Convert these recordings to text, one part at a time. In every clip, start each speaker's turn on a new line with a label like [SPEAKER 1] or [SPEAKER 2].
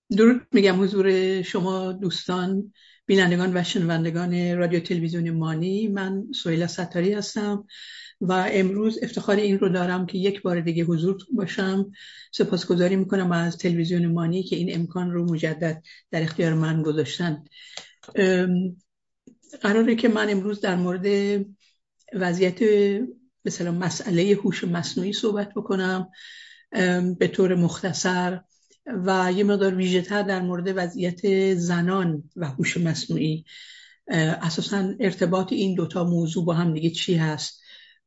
[SPEAKER 1] درود میگم حضور شما دوستان، بینندگان و شنوندگان رادیو تلویزیون مانی. من سهیلا ستاری هستم و امروز افتخار این رو دارم که یک بار دیگه حضور باشم. سپاسگزاری میکنم از تلویزیون مانی که این امکان رو مجدد در اختیار من گذاشتن. قراره که من امروز در مورد وضعیت مثلا مسئله هوش مصنوعی صحبت بکنم به طور مختصر و یه مقدار ویژه‌تر در مورد وضعیت زنان و هوش مصنوعی. اساساً ارتباط این دوتا موضوع با هم دیگه چی هست،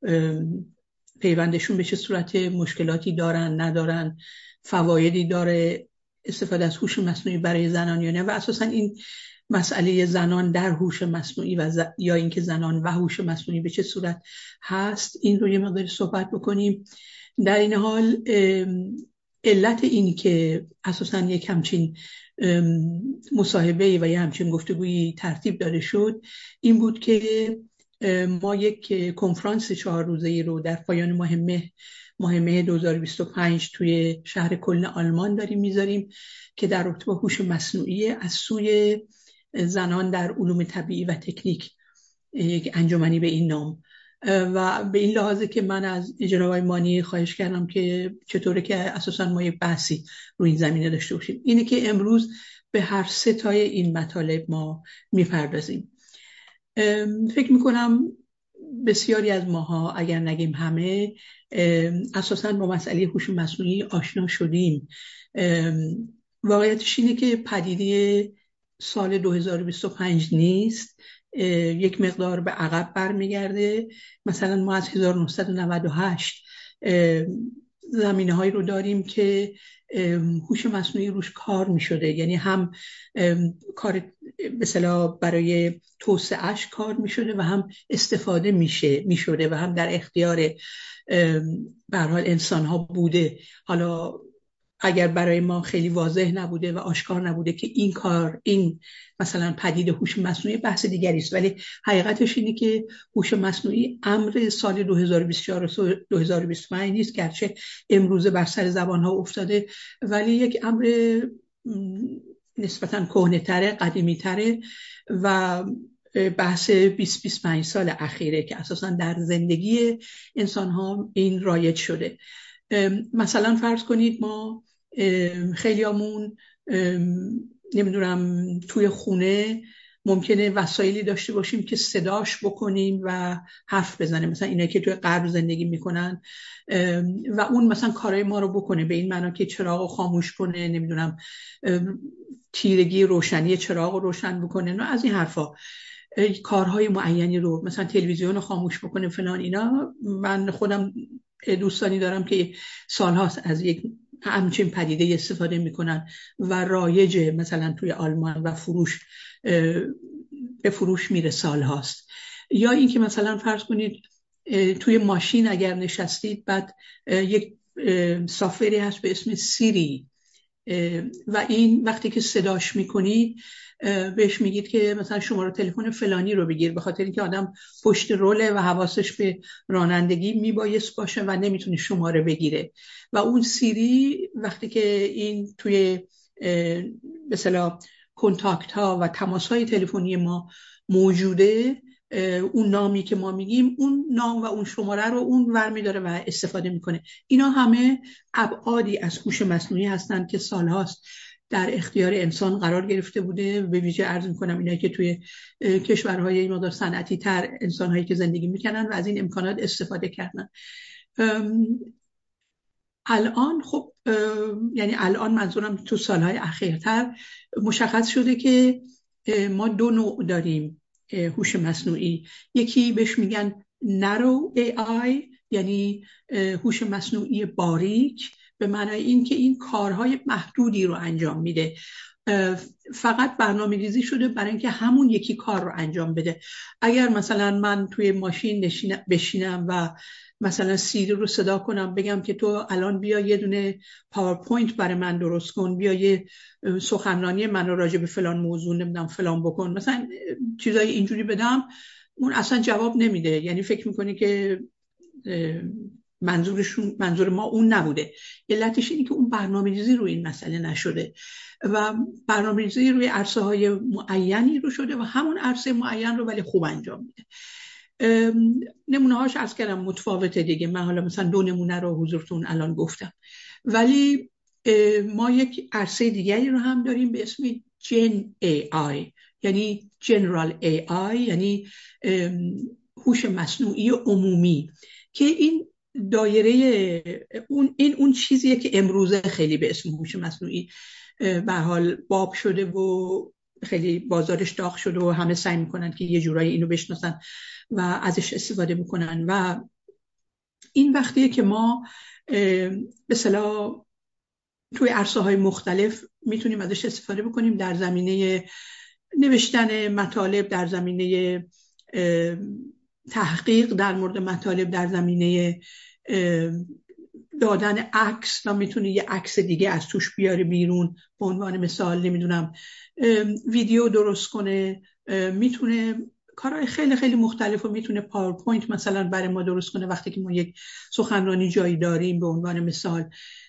[SPEAKER 1] پیوندشون به چه صورت، مشکلاتی دارن ندارن، فوایدی داره استفاده از هوش مصنوعی برای زنان یا نه، و اساساً این مسئله زنان در هوش مصنوعی یا اینکه زنان و هوش مصنوعی به چه صورت هست، این رو یه مقدار صحبت بکنیم. در این حال علت این که اساساً یک همچین مصاحبه و یه همچین گفتگویی ترتیب داده شد این بود که ما یک کنفرانس 4 روزه‌ای رو در پایان ماه مه 2025 توی شهر کلن آلمان داریم میذاریم که در رابطه با هوش مصنوعی از سوی زنان در علوم طبیعی و تکنیک، یک انجمنی به این نام. و به این لحاظه که من از جناب آقای مانی خواهش کردم که چطوره که اساسا ما یک بحثی روی این زمینه داشته باشیم، اینه که امروز به هر سه تای این مطالب ما میپردازیم. فکر میکنم بسیاری از ماها، اگر نگیم همه، اساسا با مسئله هوش مصنوعی آشنا شدیم. واقعیتش اینه که پدیده سال 2025 نیست، یک مقدار به عقب برمیگرده. مثلا ما از 1998 زمینه هایی رو داریم که هوش مصنوعی روش کار می شده، یعنی هم کار مثلا برای توسعهش کار می شده و هم استفاده می شده و هم در اختیار به هر حال انسان ها بوده. حالا اگر برای ما خیلی واضح نبوده و آشکار نبوده که این مثلا پدیده هوش مصنوعی بحث دیگری است، ولی حقیقتش اینه که هوش مصنوعی امر سال 2024 و 2025 نیست، گرچه امروزه بر سر زبان ها افتاده، ولی یک امر نسبتاً کهنه‌تره، قدیمی‌تره و بحث 20-25 سال اخیره که اساساً در زندگی انسان ها این رایج شده. مثلا فرض کنید ما خیلیامون نمیدونم توی خونه ممکنه وسایلی داشته باشیم که صداش بکنیم و حرف بزنه، مثلا اینایی که توی غرب زندگی میکنن و اون مثلا کارهای ما رو بکنه، به این معنا که چراغ رو خاموش کنه، نمیدونم تیرگی روشنی چراغ رو روشن بکنه، نه از این حرفا، کارهای معینی رو مثلا تلویزیون رو خاموش بکنه فلان اینا. من خودم دوستانی دارم که سالهاست از یک همچین پدیده استفاده میکنن و رایجه، مثلا توی آلمان و به فروش میره سالهاست. یا اینکه مثلا فرض کنید توی ماشین اگر نشستید، بعد یک سافری هست به اسم سیری و این وقتی که صداش میکنید بهش میگید که مثلا شماره تلفن فلانی رو بگیر، به خاطر اینکه آدم پشت روله و حواسش به رانندگی میبایست باشه و نمیتونه شماره بگیره، و اون سیری وقتی که این توی مثلا کنتاکت ها و تماس های تلفنی ما موجوده، اون نامی که ما میگیم اون نام و اون شماره رو اون ور میداره و استفاده میکنه. اینا همه ابعادی از هوش مصنوعی هستن که سالهاست در اختیار انسان قرار گرفته بوده. به ویژه عرض میکنم اینایی که توی کشورهای این مقدار صنعتی تر، انسانهایی که زندگی میکنن و از این امکانات استفاده کردن. الان خب یعنی الان منظورم تو سالهای اخیرتر مشخص شده که ما دو نوع داریم هوش مصنوعی. یکی بهش میگن نرو AI، یعنی هوش مصنوعی باریک، به معنای این که این کارهای محدودی رو انجام میده، فقط برنامه‌ریزی شده برای اینکه همون یکی کار رو انجام بده. اگر مثلا من توی ماشین بشینم و مثلا سیری رو صدا کنم بگم که تو الان بیا یه دونه پاورپوینت برای من درست کن، بیا یه سخنرانی من رو راجع به فلان موضوع نمیدونم فلان بکن، مثلا چیزای اینجوری بدم، اون اصلا جواب نمیده. یعنی فکر میکنه که منظور ما اون نبوده. علتش اینه که اون برنامه‌ریزی روی این مسئله نشده و برنامه‌ریزی روی عرصه‌های معینی رو شده و همون عرصه معین رو ولی خوب انجام میده. نمونه هاش عرض کردم متفاوته دیگه. من حالا مثلا 2 نمونه رو حضورتون الان گفتم، ولی ما یک عرصه دیگری رو هم داریم به اسم جن AI، یعنی جنرال AI، یعنی هوش مصنوعی عمومی، که این دایره اون چیزیه که امروزه خیلی به اسم هوش مصنوعی به حال باب شده و خیلی بازارش داغ شده و همه سعی میکنن که یه جورایی اینو بشناسن و ازش استفاده میکنن. و این وقتیه که ما به اصطلاح توی عرصه‌های مختلف میتونیم ازش استفاده بکنیم، در زمینه نوشتن مطالب، در زمینه تحقیق در مورد مطالب، در زمینه دادن عکس و میتونه یه عکس دیگه از توش بیاره بیرون. به عنوان مثال نمیدونم ویدیو درست کنه، میتونه کارهای خیلی خیلی مختلف رو میتونه پاورپوینت مثلا برای ما درست کنه وقتی که ما یک سخنرانی جایی داریم به عنوان مثال.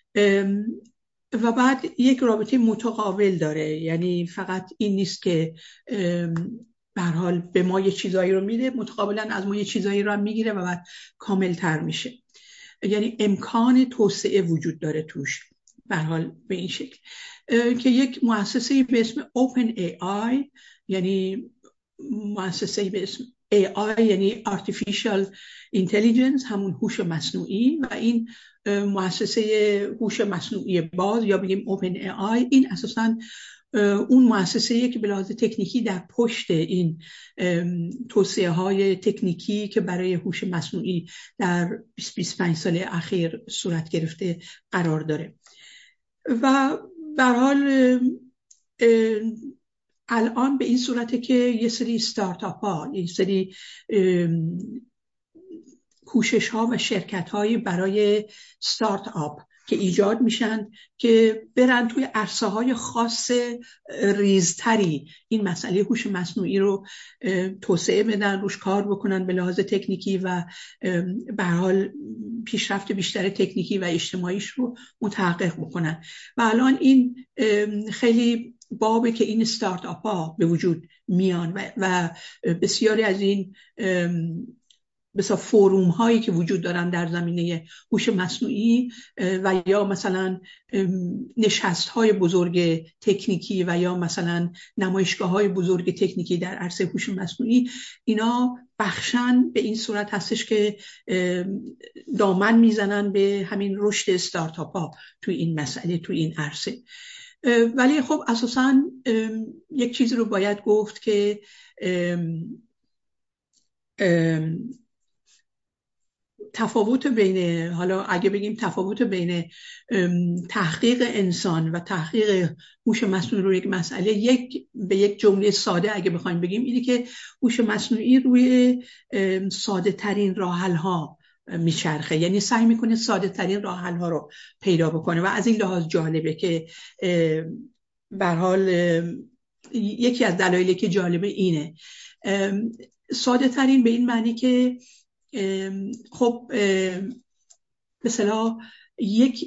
[SPEAKER 1] و بعد یک رابطه متقابل داره، یعنی فقط این نیست که به هر حال به ما یه چیزایی رو میده، متقابلا از ما یه چیزایی رو هم میگیره و بعد کاملتر میشه. یعنی امکان توسعه وجود داره توش به هر حال به این شکل که یک مؤسسه به اسم OpenAI، یعنی مؤسسه به اسم AI یعنی Artificial Intelligence، همون هوش مصنوعی، و این مؤسسه هوش مصنوعی باز یا بگیم OpenAI، این اساساً اون مؤسسه‌ایه که به لحاظ تکنیکی در پشت این توسعه های تکنیکی که برای هوش مصنوعی در 20-25 سال اخیر صورت گرفته قرار داره. و به هر حال الان به این صورته که یه سری استارتاپ ها، یه سری کوشش ها و شرکت های برای استارت آپ که ایجاد میشن که برن توی عرصه های خاص ریزتری این مسئله هوش مصنوعی رو توسعه بدن، روش کار بکنن به لحاظ تکنیکی و به هر حال پیشرفت بیشتر تکنیکی و اجتماعیش رو متحقق بکنن. و الان این خیلی بابه که این استارت آپ ها به وجود میان و بسیاری از این مثلا فوروم هایی که وجود دارن در زمینه هوش مصنوعی و یا مثلا نشست های بزرگ تکنیکی و یا مثلا نمایشگاه های بزرگ تکنیکی در عرصه هوش مصنوعی، اینا بخشن به این صورت هستش که دامن میزنن به همین رشد استارتاپ ها توی این مسئله، توی این عرصه. ولی خب اساساً یک چیزی رو باید گفت که تفاوت بین، حالا اگه بگیم تفاوت بین تحقیق انسان و تحقیق هوش مصنوعی روی یک مسئله، به یک جمله ساده اگه بخوایم بگیم اینه که هوش مصنوعی روی ساده ترین راه حل ها میچرخه، یعنی سعی میکنه ساده ترین راه حل ها رو پیدا بکنه. و از این لحاظ جالبه که به هر حال یکی از دلایلی که جالبه اینه ساده ترین به این معنی که خب مثلا یک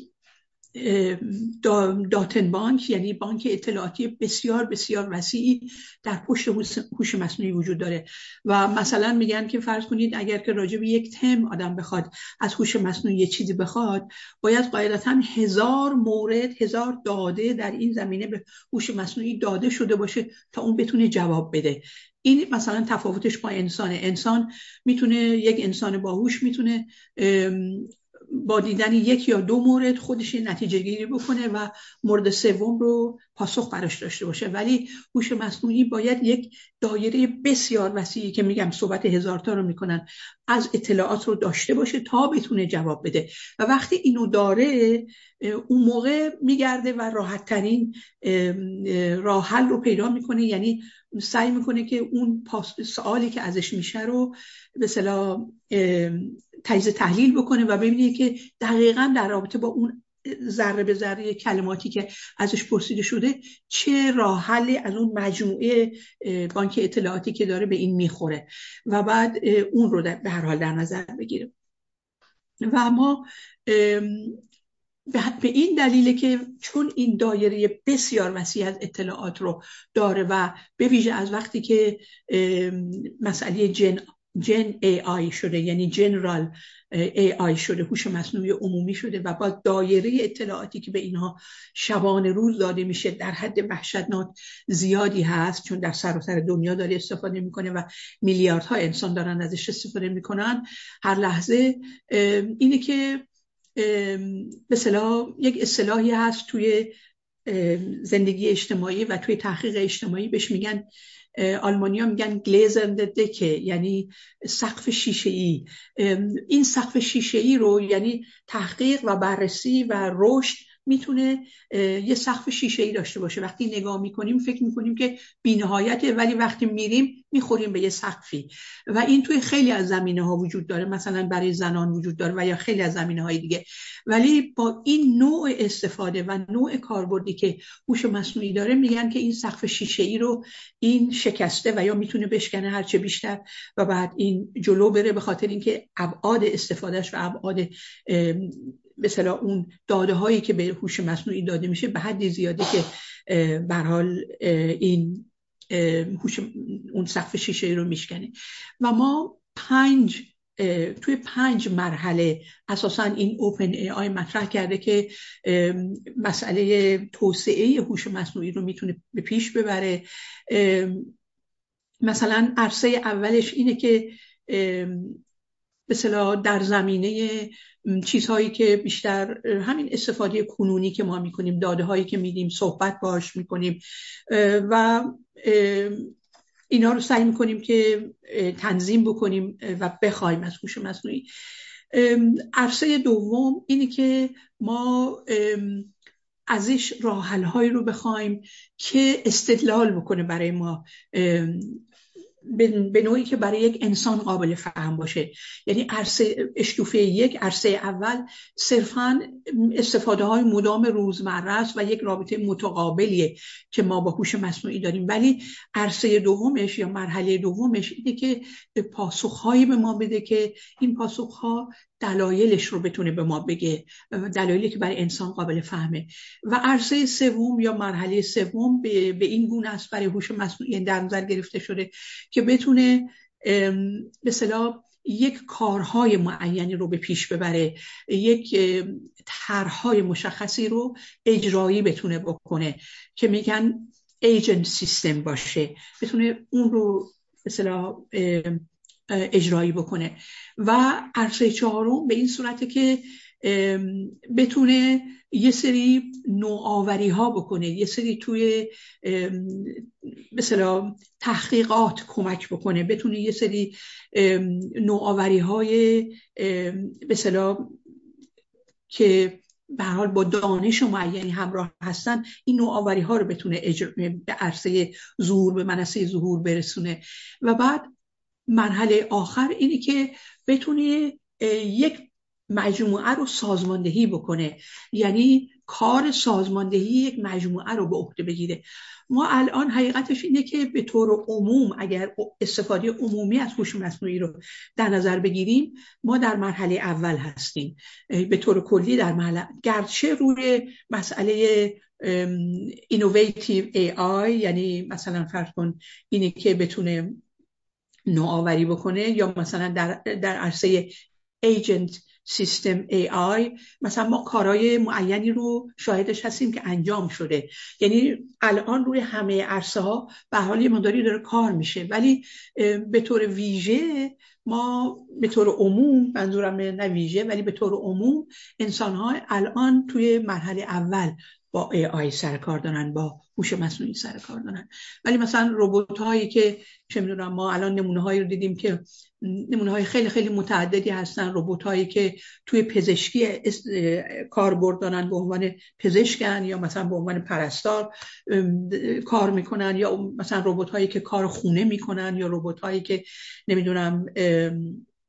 [SPEAKER 1] داتن بانک، یعنی بانک اطلاعاتی بسیار بسیار وسیعی در پشت هوش مصنوعی وجود داره. و مثلا میگن که فرض کنید اگر که راجع به یک تم آدم بخواد از هوش مصنوعی یه چیزی بخواد، باید قاعدتاً 1000 مورد، 1000 داده در این زمینه به هوش مصنوعی داده شده باشه تا اون بتونه جواب بده. این مثلا تفاوتش با انسان میتونه، یک انسان باهوش میتونه با دیدن 1 یا 2 مورد خودش نتیجه گیری بکنه و مورد سوم رو پاسخ براش داشته باشه. ولی هوش مصنوعی باید یک دایره بسیار وسیعی که میگم صحبت 1000 تا رو میکنن از اطلاعات رو داشته باشه تا بتونه جواب بده. و وقتی اینو داره اون موقع میگرده و راحت ترین راه حل رو پیدا میکنه، یعنی سعی میکنه که اون سوالی که ازش میشه رو به اصطلاح تجزیه تحلیل بکنه و ببینه که دقیقاً در رابطه با اون ذره به ذره کلماتی که ازش پرسیده شده چه راه حلی از اون مجموعه بانک اطلاعاتی که داره به این میخوره و بعد اون رو به هر حال در نظر بگیره. و ما به این دلیله که چون این دایره بسیار وسیع از اطلاعات رو داره و به ویژه از وقتی که مسئله جن AI شده، یعنی جنرال AI شده، هوش مصنوعی عمومی شده و با دایره اطلاعاتی که به اینها شبانه روز داده میشه در حد وحشتناک زیادی هست، چون در سراسر دنیا داره استفاده میکنه و میلیاردها انسان دارن ازش استفاده میکنن هر لحظه. اینه که به اصطلاح یک اصطلاحی هست توی زندگی اجتماعی و توی تحقیق اجتماعی بهش میگن، آلمانی‌ها میگن گلیزرنده دکه، یعنی سقف شیشه‌ای. این سقف شیشه‌ای رو یعنی تحقیق و بررسی و رشد میتونه یه سقف شیشه‌ای داشته باشه. وقتی نگاه میکنیم فکر میکنیم که بی‌نهایته، ولی وقتی میریم میخوریم به یه سقفی و این توی خیلی از زمینه‌ها وجود داره، مثلا برای زنان وجود داره و یا خیلی از زمینه‌های دیگه. ولی با این نوع استفاده و نوع کاربردی که هوش مصنوعی داره میگن که این سقف شیشه‌ای رو این شکسته و یا میتونه بشکنه هرچه بیشتر و بعد این جلو بره، به خاطر اینکه ابعاد استفادهش و ابعاد مثلا اون داده هایی که به هوش مصنوعی داده میشه به حدی زیاده که به هر حال این اون سقف شیشه‌ای رو میشکنه. و ما توی 5 مرحله اساساً این اوپن ای آی مطرح کرده که مسئله توسعه هوش مصنوعی رو میتونه به پیش ببره. مثلا عرصه اولش اینه که مثلا در زمینه چیزهایی که بیشتر همین استفاده کنونی که ما میکنیم، داده هایی که میدیم، صحبت باش میکنیم و اینا رو سعی میکنیم که تنظیم بکنیم و بخوایم از هوش مصنوعی. عرصه دوم اینه که ما ازش راه حل هایی رو بخوایم که استدلال بکنه برای ما، به نوعی که برای یک انسان قابل فهم باشه. یعنی عرصه اشتوفه یک، عرصه اول صرفاً استفاده های مدام روزمره است و یک رابطه متقابلیه که ما با هوش مصنوعی داریم. ولی عرصه دومش یا مرحله دومش اینه که پاسخهایی به ما بده که این پاسخها دلایلش رو بتونه به ما بگه، دلایلی که برای انسان قابل فهمه. و عرصه سوم یا مرحله سوم به این گونه است برای هوش مصنوعی در نظر گرفته شده که بتونه به اصطلاح یک کارهای معینی رو به پیش ببره، یک طرحهای مشخصی رو اجرایی بتونه بکنه که میگن ایجنت سیستم باشه، بتونه اون رو به اصطلاح اجرایی بکنه. و عرصه چهارم به این صورته که بتونه یه سری نوآوری ها بکنه، یه سری توی مثلا تحقیقات کمک بکنه، بتونه یه سری نوآوری های مثلا که به هر حال با دانش معینی همراه هستن، این نوآوری ها رو بتونه به عرصه ظهور، به منصه ظهور برسونه. و بعد مرحله آخر اینه که بتونه یک مجموعه رو سازماندهی بکنه، یعنی کار سازماندهی یک مجموعه رو به عهده بگیره. ما الان حقیقتش اینه که به طور عموم اگر استفاده عمومی از هوش مصنوعی رو در نظر بگیریم، ما در مرحله اول هستیم به طور کلی در مرحله، گرچه روی مسئله اینوویتیو AI، یعنی مثلا فرض کن اینه که بتونه نوآوری بکنه، یا مثلا در عرصه ایجنت سیستم AI مثلا ما کارهای معینی رو شاهدش هستیم که انجام شده. یعنی الان روی همه عرصه ها به حال یه مقداری داره کار میشه، ولی به طور ویژه ما به طور عموم، منظورم نه ویژه ولی به طور عموم، انسان ها الان توی مرحله اول با AI سر کار دارن، با هوش مصنوعی سر کار دارن. ولی مثلا ربات هایی که چه میدونم، ما الان نمونه هایی رو دیدیم که نمونه های خیلی خیلی متعددی هستن، ربات هایی که توی پزشکی کاربرد دارن، به عنوان پزشکن یا مثلا به عنوان پرستار کار میکنن، یا مثلا ربات هایی که کار خونه میکنن، یا ربات هایی که نمیدونم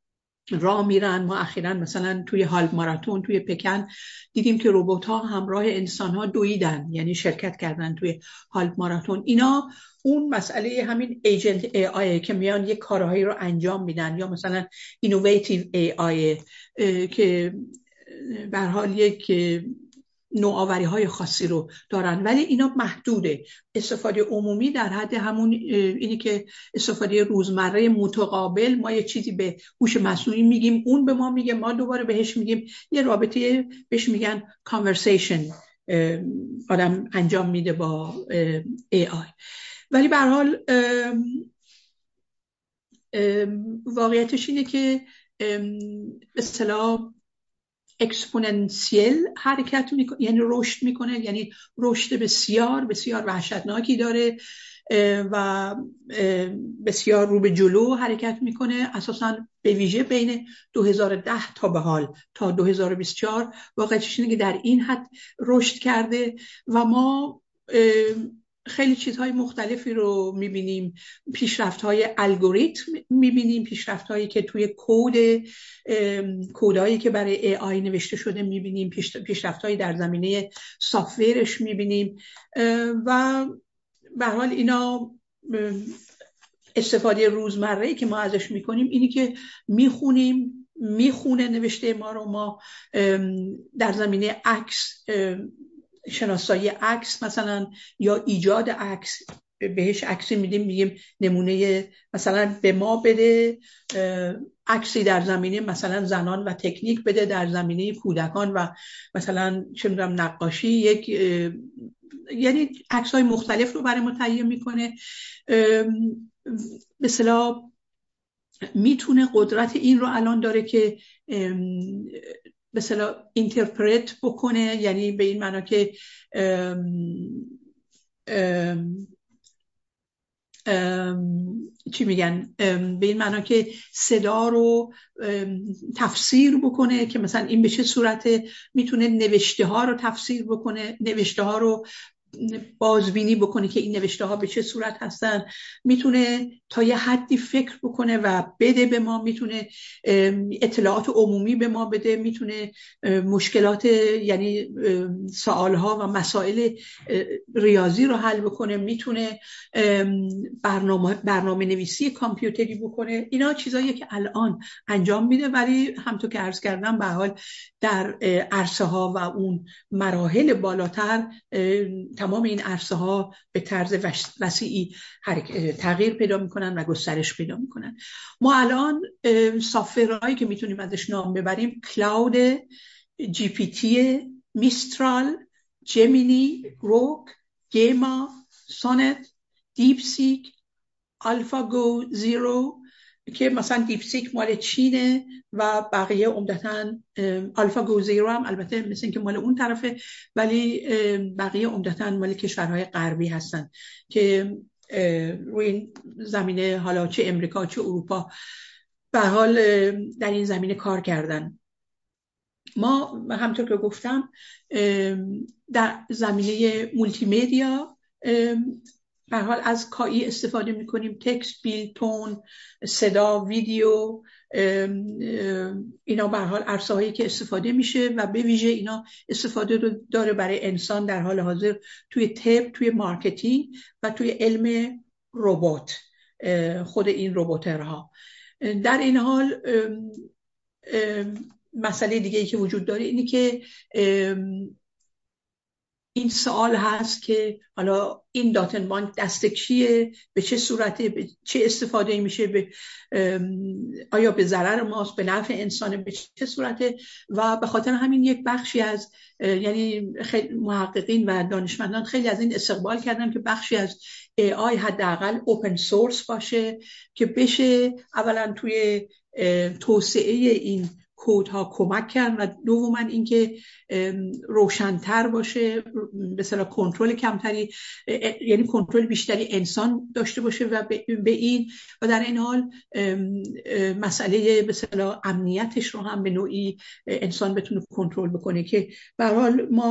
[SPEAKER 1] راه میرن. ما اخیراً مثلا توی هالف ماراتون توی پکن دیدیم که ربات ها همراه انسان ها دویدن، یعنی شرکت کردن توی هالف ماراتون. اینا اون مسئله همین ایجنت ای آی که میان یک کارهایی رو انجام میدن، یا مثلا اینوویتیو ای آی که به هر حال یک نوآوری های خاصی رو دارن، ولی اینا محدوده. استفاده عمومی در حد همون اینی که استفاده روزمره متقابل، ما یه چیزی به هوش مصنوعی میگیم، اون به ما میگه، ما دوباره بهش میگیم، یه رابطه بهش میگن کانورسیشن آدم انجام میده با ای آی. ولی به هر حال واقعیتش اینه که به اصطلاح اکسپوننسیل حرکت میکنه، یعنی رشد میکنه، یعنی رشد بسیار بسیار وحشتناکی داره و بسیار رو به جلو حرکت میکنه. اساساً به ویژه بین 2010 تا به حال تا 2024 واقعیتش اینه که در این حد رشد کرده و ما خیلی چیزهای مختلفی رو میبینیم. پیشرفت‌های الگوریتم میبینیم، پیشرفت‌هایی که توی کودهایی که برای ای آی نوشته شده میبینیم، پیشرفت‌هایی در زمینه سافت‌ورش میبینیم و به هر حال اینا استفاده روزمره‌ای که ما ازش میکنیم اینی که میخونه نوشته ما رو. ما در زمینه عکس، شناسایی عکس مثلا یا ایجاد عکس، بهش عکسی میدیم، میگیم نمونه مثلا به ما بده عکسی در زمینه مثلا زنان و تکنیک بده، در زمینه کودکان و مثلا چه میدونم نقاشی، یک یعنی عکس‌های مختلف رو برای ما تهیه میکنه. به اصطلاح میتونه قدرت این رو الان داره که به اصطلاح اینترپرت بکنه، یعنی به این معنا که چی میگن، به این معنا که صدا رو تفسیر بکنه که مثلا این به چه صورته، میتونه نوشته ها رو تفسیر بکنه، نوشته ها رو بازبینی بکنه که این نوشته ها به چه صورت هستن، میتونه تا یه حدی فکر بکنه و بده به ما، میتونه اطلاعات عمومی به ما بده، میتونه مشکلات یعنی سوالها و مسائل ریاضی رو حل بکنه، میتونه برنامه نویسی کامپیوتری بکنه. اینا چیزاییه که الان انجام میده، ولی همونطور که عرض کردم به حال در عرصه ها و اون مراحل بالاتر تمام این عرصه ها به طرز وسیعی تغییر پیدا میکنن و گسترش پیدا میکنن. ما الان سافت‌ورهایی که میتونیم ازش نام ببریم کلاود، جی پی تی، میسترال، جمینی، گروک، گیما، سونت، دیپ سیک، آلفا گو زیرو که مثلا دیپ سیک مال چینه و بقیه عمدتاً، آلفا گو زیرو هم البته مثل اینکه مال اون طرفه، ولی بقیه عمدتاً مال کشورهای غربی هستن که روی این زمینه حالا چه امریکا چه اروپا به حال در این زمینه کار کردن. ما همطور که گفتم در زمینه مولتی مدیا به حال از کایی استفاده میکنیم، تکست، بیلد، تون، صدا، ویدیو، اینا به حال عرصه هایی که استفاده میشه و به ویژه اینا استفاده رو داره برای انسان در حال حاضر توی طب، توی مارکتینگ و توی علم ربات، خود این رباترها. در این حال مسئله دیگه‌ای که وجود داره اینی که این سوال هست که حالا این داتن بانک دست کیه، به چه صورته، به چه استفاده میشه، آیا به ضرر ماست، به نفع انسانه، به چه صورته. و به خاطر همین یک بخشی از یعنی خیلی محققین و دانشمندان خیلی از این استقبال کردن که بخشی از AI حداقل اوپن سورس باشه که بشه اولا توی توسعه این کودها کمک کرد و دوما اینکه روشن‌تر باشه، به اصطلاح کنترل کمتری، یعنی کنترل بیشتری انسان داشته باشه و به این و در این حال مسئله به اصطلاح امنیتش رو هم به نوعی انسان بتونه کنترل بکنه که به هر حال ما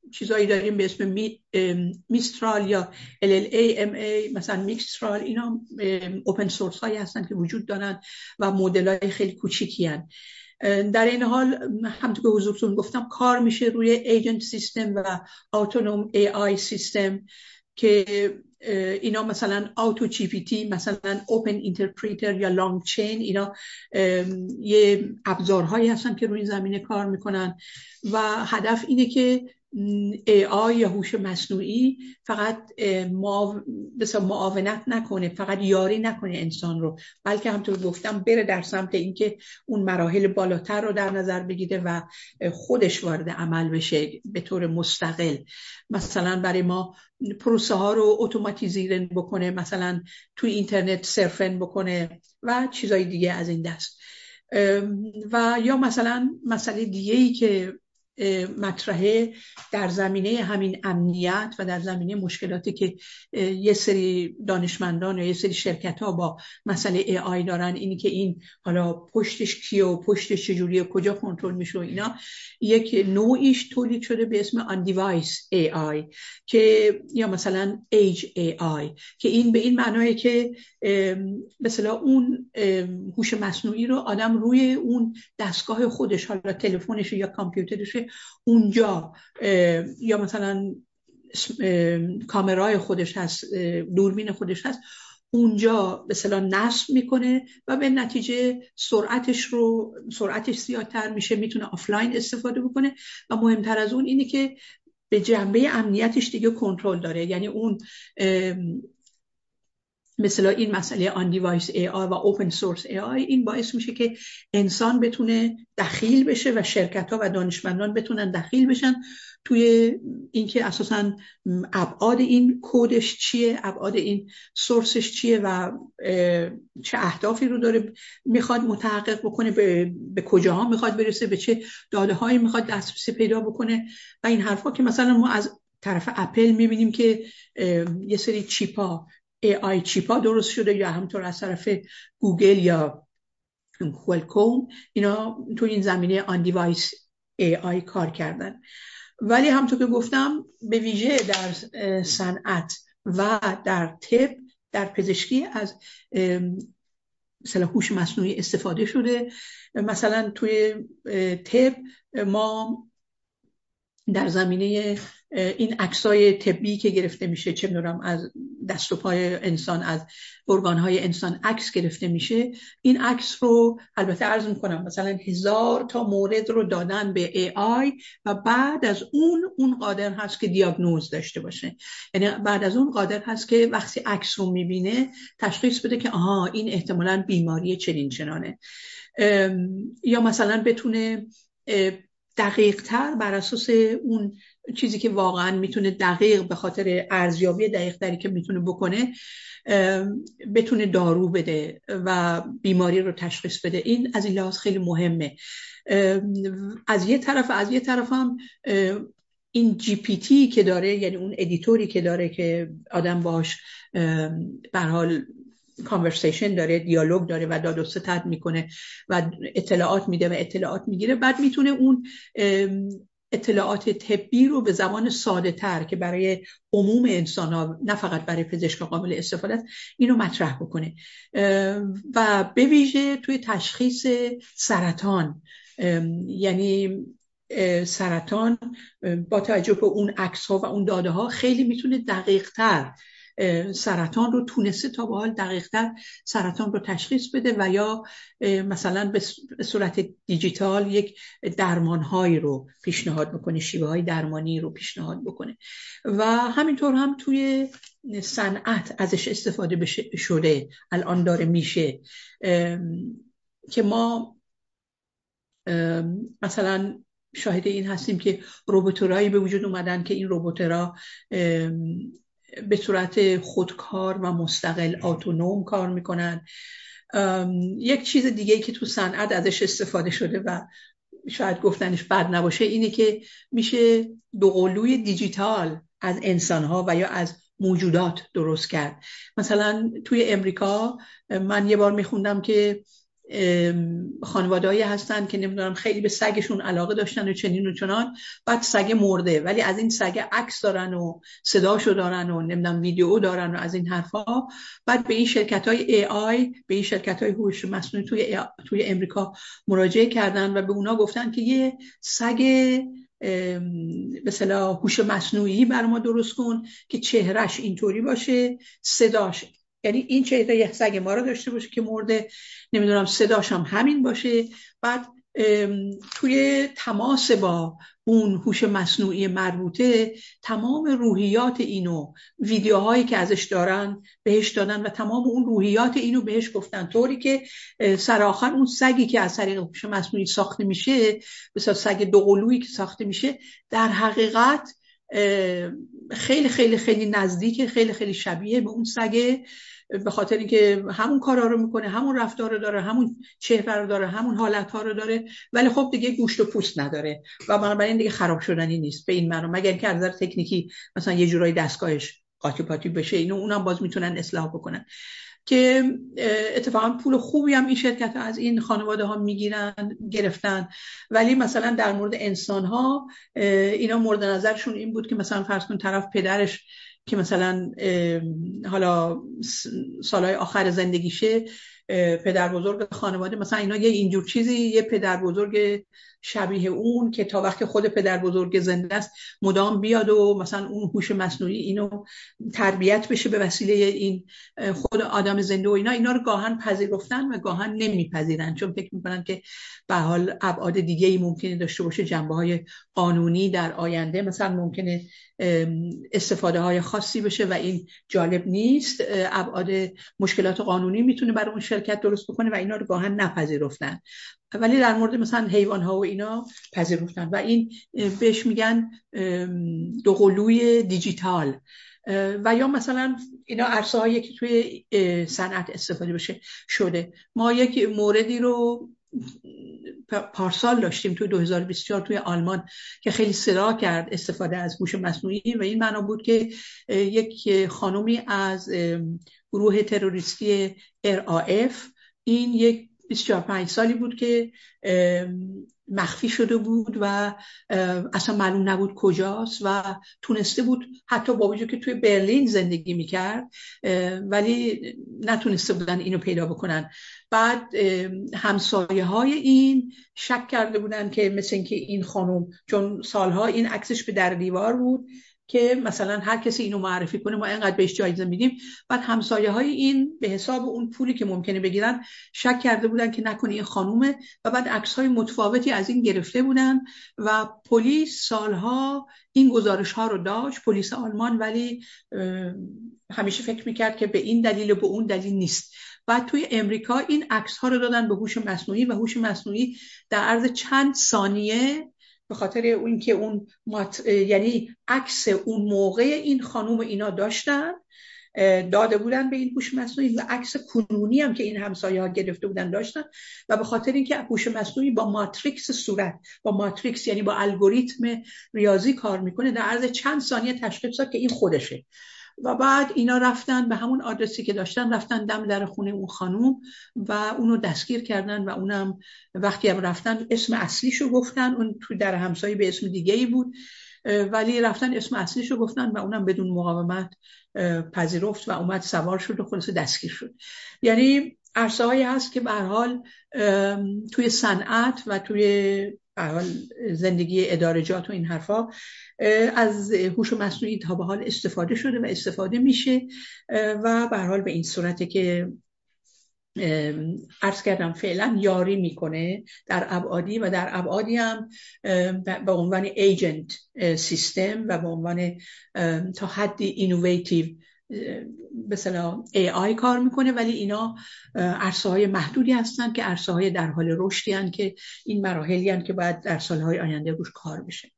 [SPEAKER 1] چیزایی داریم به اسم میسترال یا LLAMA، مثلا میسترال، اینا اوپن سورس هایی هستن که وجود دارن و مدل های خیلی کوچیکی هستن. در این حال همونطور که حضورتون گفتم کار میشه روی ایجنت سیستم و اتونوم AI سیستم که اینا مثلا آتو جی پی تی، مثلا اوپن اینترپریتر یا لانگ چین، اینا یه ابزارهایی هستن که روی زمینه کار میکنن و هدف اینه که AI یا هوش مصنوعی فقط معاونت نکنه، فقط یاری نکنه انسان رو، بلکه همونطور گفتم بره در سمت اینکه اون مراحل بالاتر رو در نظر بگیره و خودش وارد عمل بشه به طور مستقل. مثلا برای ما پروسه ها رو اتوماتیزیرن بکنه، مثلا توی اینترنت سرفن بکنه و چیزای دیگه از این دست. و یا مثلا مسئله دیگه‌ای که مطرحه در زمینه همین امنیت و در زمینه مشکلاتی که یه سری دانشمندان یا یه سری شرکت ها با مسئله AI دارن، اینی که این حالا پشتش کیه و پشتش چجوریه، کجا کنترل میشه و اینا، یک نوعیش تولید شده به اسم آن دیوایس AI که یا مثلا ایج AI، که این به این معنیه که مثلا اون هوش مصنوعی رو آدم روی اون دستگاه خودش، حالا تلفنش یا کامپیوترش، اونجا یا مثلا کامرای خودش هست، دوربین خودش هست، اونجا به اصطلاح نصب میکنه و به نتیجه سرعتش زیادتر میشه، میتونه آفلاین استفاده بکنه و مهمتر از اون اینه که به جنبه امنیتش دیگه کنترل داره. یعنی اون مثلا این مسئله آن دیوایس AI و اوپن سورس AI این باعث میشه که انسان بتونه دخیل بشه و شرکت ها و دانشمندان بتونن دخیل بشن توی اینکه اساساً ابعاد این کدش چیه، ابعاد این سورسش چیه و چه اهدافی رو داره میخواد متحقق بکنه، به کجاها میخواد برسه، به چه داده هایی میخواد دسترسی پیدا بکنه و این حرفا که مثلا ما از طرف اپل میبینیم که یه سری چیپا AI چیپا درست شده، یا همطور از طرف گوگل یا کوالکوم، اینا تو این زمینه آن دیوایس AI کار کردن. ولی همطور که گفتم به ویژه در صنعت و در طب، در پزشکی از مثلا هوش مصنوعی استفاده شده. مثلا توی طب ما در زمینه این عکسای طبی که گرفته میشه، چه میدونم از دست و پای انسان، از ارگانهای انسان عکس گرفته میشه، این عکس رو البته عرض میکنم مثلا 1000 تا مورد رو دادن به AI و بعد از اون قادر هست که دیاگنوز داشته باشه. یعنی بعد از اون قادر هست که وقتی عکس رو میبینه تشخیص بده که آها این احتمالاً بیماری چنین چنانه، یا مثلا بتونه دقیق تر بر اساس اون چیزی که واقعا میتونه دقیق، به خاطر ارزیابی دقیق تری که میتونه بکنه، بتونه دارو بده و بیماری رو تشخیص بده. این از این لحاظ خیلی مهمه. از یه طرف هم این جی پی تی که داره، یعنی اون ادیتوری که داره که آدم باش به هر حال کانورسیشن داره، دیالوگ داره و داد و ستد میکنه و اطلاعات میده و اطلاعات میگیره، بعد میتونه اون اطلاعات طبی رو به زبان ساده تر که برای عموم انسان ها، نه فقط برای پزشک قابل استفاده است، اینو مطرح بکنه. و به ویژه توی تشخیص سرطان، یعنی سرطان با توجه به اون عکس ها و اون داده ها خیلی میتونه دقیق تر سرطان رو تونسته تا به حال دقیق‌تر سرطان رو تشخیص بده و یا مثلا به صورت دیجیتال یک درمان‌هایی رو پیشنهاد بکنه، شیوه‌های درمانی رو پیشنهاد بکنه. و همینطور هم توی صنعت ازش استفاده شده، الان داره میشه که ما مثلا شاهد این هستیم که رباتورایی به وجود اومدن که این رباتورها به صورت خودکار و مستقل اتونوم کار میکنن. یک چیز دیگه که تو صنعت ازش استفاده شده و شاید گفتنش بد نباشه اینه که میشه دوقلوی دیجیتال از انسانها و یا از موجودات درست کرد. مثلا توی امریکا من یه بار میخوندم که خانواده‌ای هستن که نمیدونم خیلی به سگشون علاقه داشتن و چنین و چنان، بعد سگ مرده ولی از این سگ عکس دارن و صداشو دارن و نمیدونم ویدیو دارن و از این حرفا. بعد به این شرکت‌های AI، به این شرکت‌های هوش مصنوعی توی امریکا مراجعه کردن و به اونا گفتن که یه سگ به اصطلاح هوش مصنوعی بر ما درست کن که چهرش اینطوری باشه، صداش یعنی این چهره یه سگ ما رو داشته باشه که مرده، نمیدونم صداش هم همین باشه. بعد توی تماس با اون هوش مصنوعی مربوطه تمام روحیات اینو، ویدیوهایی که ازش دارن بهش دادن و تمام اون روحیات اینو بهش گفتن، طوری که سرآخر اون سگی که از طریق هوش مصنوعی ساخته میشه، مثلا سگ دوقلویی که ساخته میشه، در حقیقت خیلی خیلی خیلی نزدیک، خیلی خیلی شبیه به اون سگه، به خاطر اینکه همون کارا رو میکنه، همون رفتار رو داره، همون چهره رو داره، همون حالت ها رو داره، ولی خب دیگه گوشت و پوست نداره و بنابراین دیگه خراب شدنی نیست به این معنی، مگر اینکه از نظر تکنیکی مثلا یه جورایی دستگاهش قاطی پاتی بشه، اینو اونم باز میتونن اصلاح بکنن. که اتفاقا پول خوبی هم این شرکت ها از این خانواده ها گرفتن. ولی مثلا در مورد انسان ها اینا مورد نظرشون این بود که مثلا فرض کن طرف پدرش که مثلا حالا سالهای آخر زندگیشه، پدر بزرگ خانواده مثلا اینا یه اینجور چیزی، یه پدر بزرگ شبیه اون که تا وقتی خود پدر بزرگ زنده است مدام بیاد و مثلا اون هوش مصنوعی اینو تربیت بشه به وسیله این خود آدم زنده و اینا رو گاهن پذیرفتن و گاهن نمیپذیرن، چون فکر میکنن که به حال ابعاد دیگه ای ممکنه داشته باشه، جنبه های قانونی در آینده مثلا ممکنه استفاده های خاصی بشه و این جالب نیست، ابعاد مشکلات قانونی میتونه برای اون شرکت درست بکنه و اینا رو گاهن نپذیرفتن. ولی در مورد مثلا حیوان ها و اینا پذیرفتن و این بهش میگن دوقلوی دیجیتال. و یا مثلا اینا عرصه هایی که توی صنعت استفاده بشه شده. ما یک موردی رو پارسال داشتیم توی 2024 توی آلمان که خیلی صدا کرد استفاده از هوش مصنوعی و این معنا بود که یک خانومی از گروه تروریستی RAF، این یک 25 سالی بود که مخفی شده بود و اصلا معلوم نبود کجاست و تونسته بود حتی با وجود که توی برلین زندگی میکرد ولی نتونسته بودن اینو پیدا بکنن. بعد همسایه های این شک کرده بودن که مثل اینکه این خانم، چون سالها این عکسش به در دیوار بود که مثلا هر کسی اینو معرفی کنه ما اینقدر بهش جایزه میدیم، بعد همسایه های این به حساب اون پولی که ممکنه بگیرن شک کرده بودن که نکنه این خانومه و بعد عکس های متفاوتی از این گرفته بودن و پلیس سالها این گزارش ها رو داشت، پلیس آلمان، ولی همیشه فکر میکرد که به این دلیل و به اون دلیل نیست. بعد توی امریکا این عکس ها رو دادن به هوش مصنوعی و هوش مصنوعی در عرض چند ثانیه به خاطر اون که اون یعنی عکس اون موقع این خانوم اینا داشتن داده بودن به این هوش مصنوعی و عکس کنونی هم که این همسایه ها گرفته بودن داشتن و به خاطر اینکه هوش مصنوعی با ماتریکس صورت، با ماتریکس یعنی با الگوریتم ریاضی کار میکنه، در عرض چند ثانیه تشخیص داد که این خودشه. و بعد اینا رفتن به همون آدرسی که داشتن، رفتن دم در خونه اون خانوم و اونو دستگیر کردن و اونم وقتی هم رفتن اسم اصلیشو گفتن، اون تو در همسایه به اسم دیگه ای بود ولی رفتن اسم اصلیشو گفتن و اونم بدون مقاومت پذیرفت و اومد سوار شد و خلاص دستگیر شد. یعنی عرصه هایی هست که به هر حال توی صنعت و توی به هر حال زندگی ادارجات و این حرفا از هوش مصنوعی تا به حال استفاده شده و استفاده میشه و به هر حال به این صورته که عرض کردم فعلا یاری میکنه در ابعادی و در ابعادی هم به عنوان ایجنت سیستم و به عنوان تا حدی اینوویتیو مثلا AI کار میکنه، ولی اینا عرصه های محدودی هستن که عرصه های در حال رشدی هستن که این مراحلی هستن که باید در سالهای آینده روش کار بشه.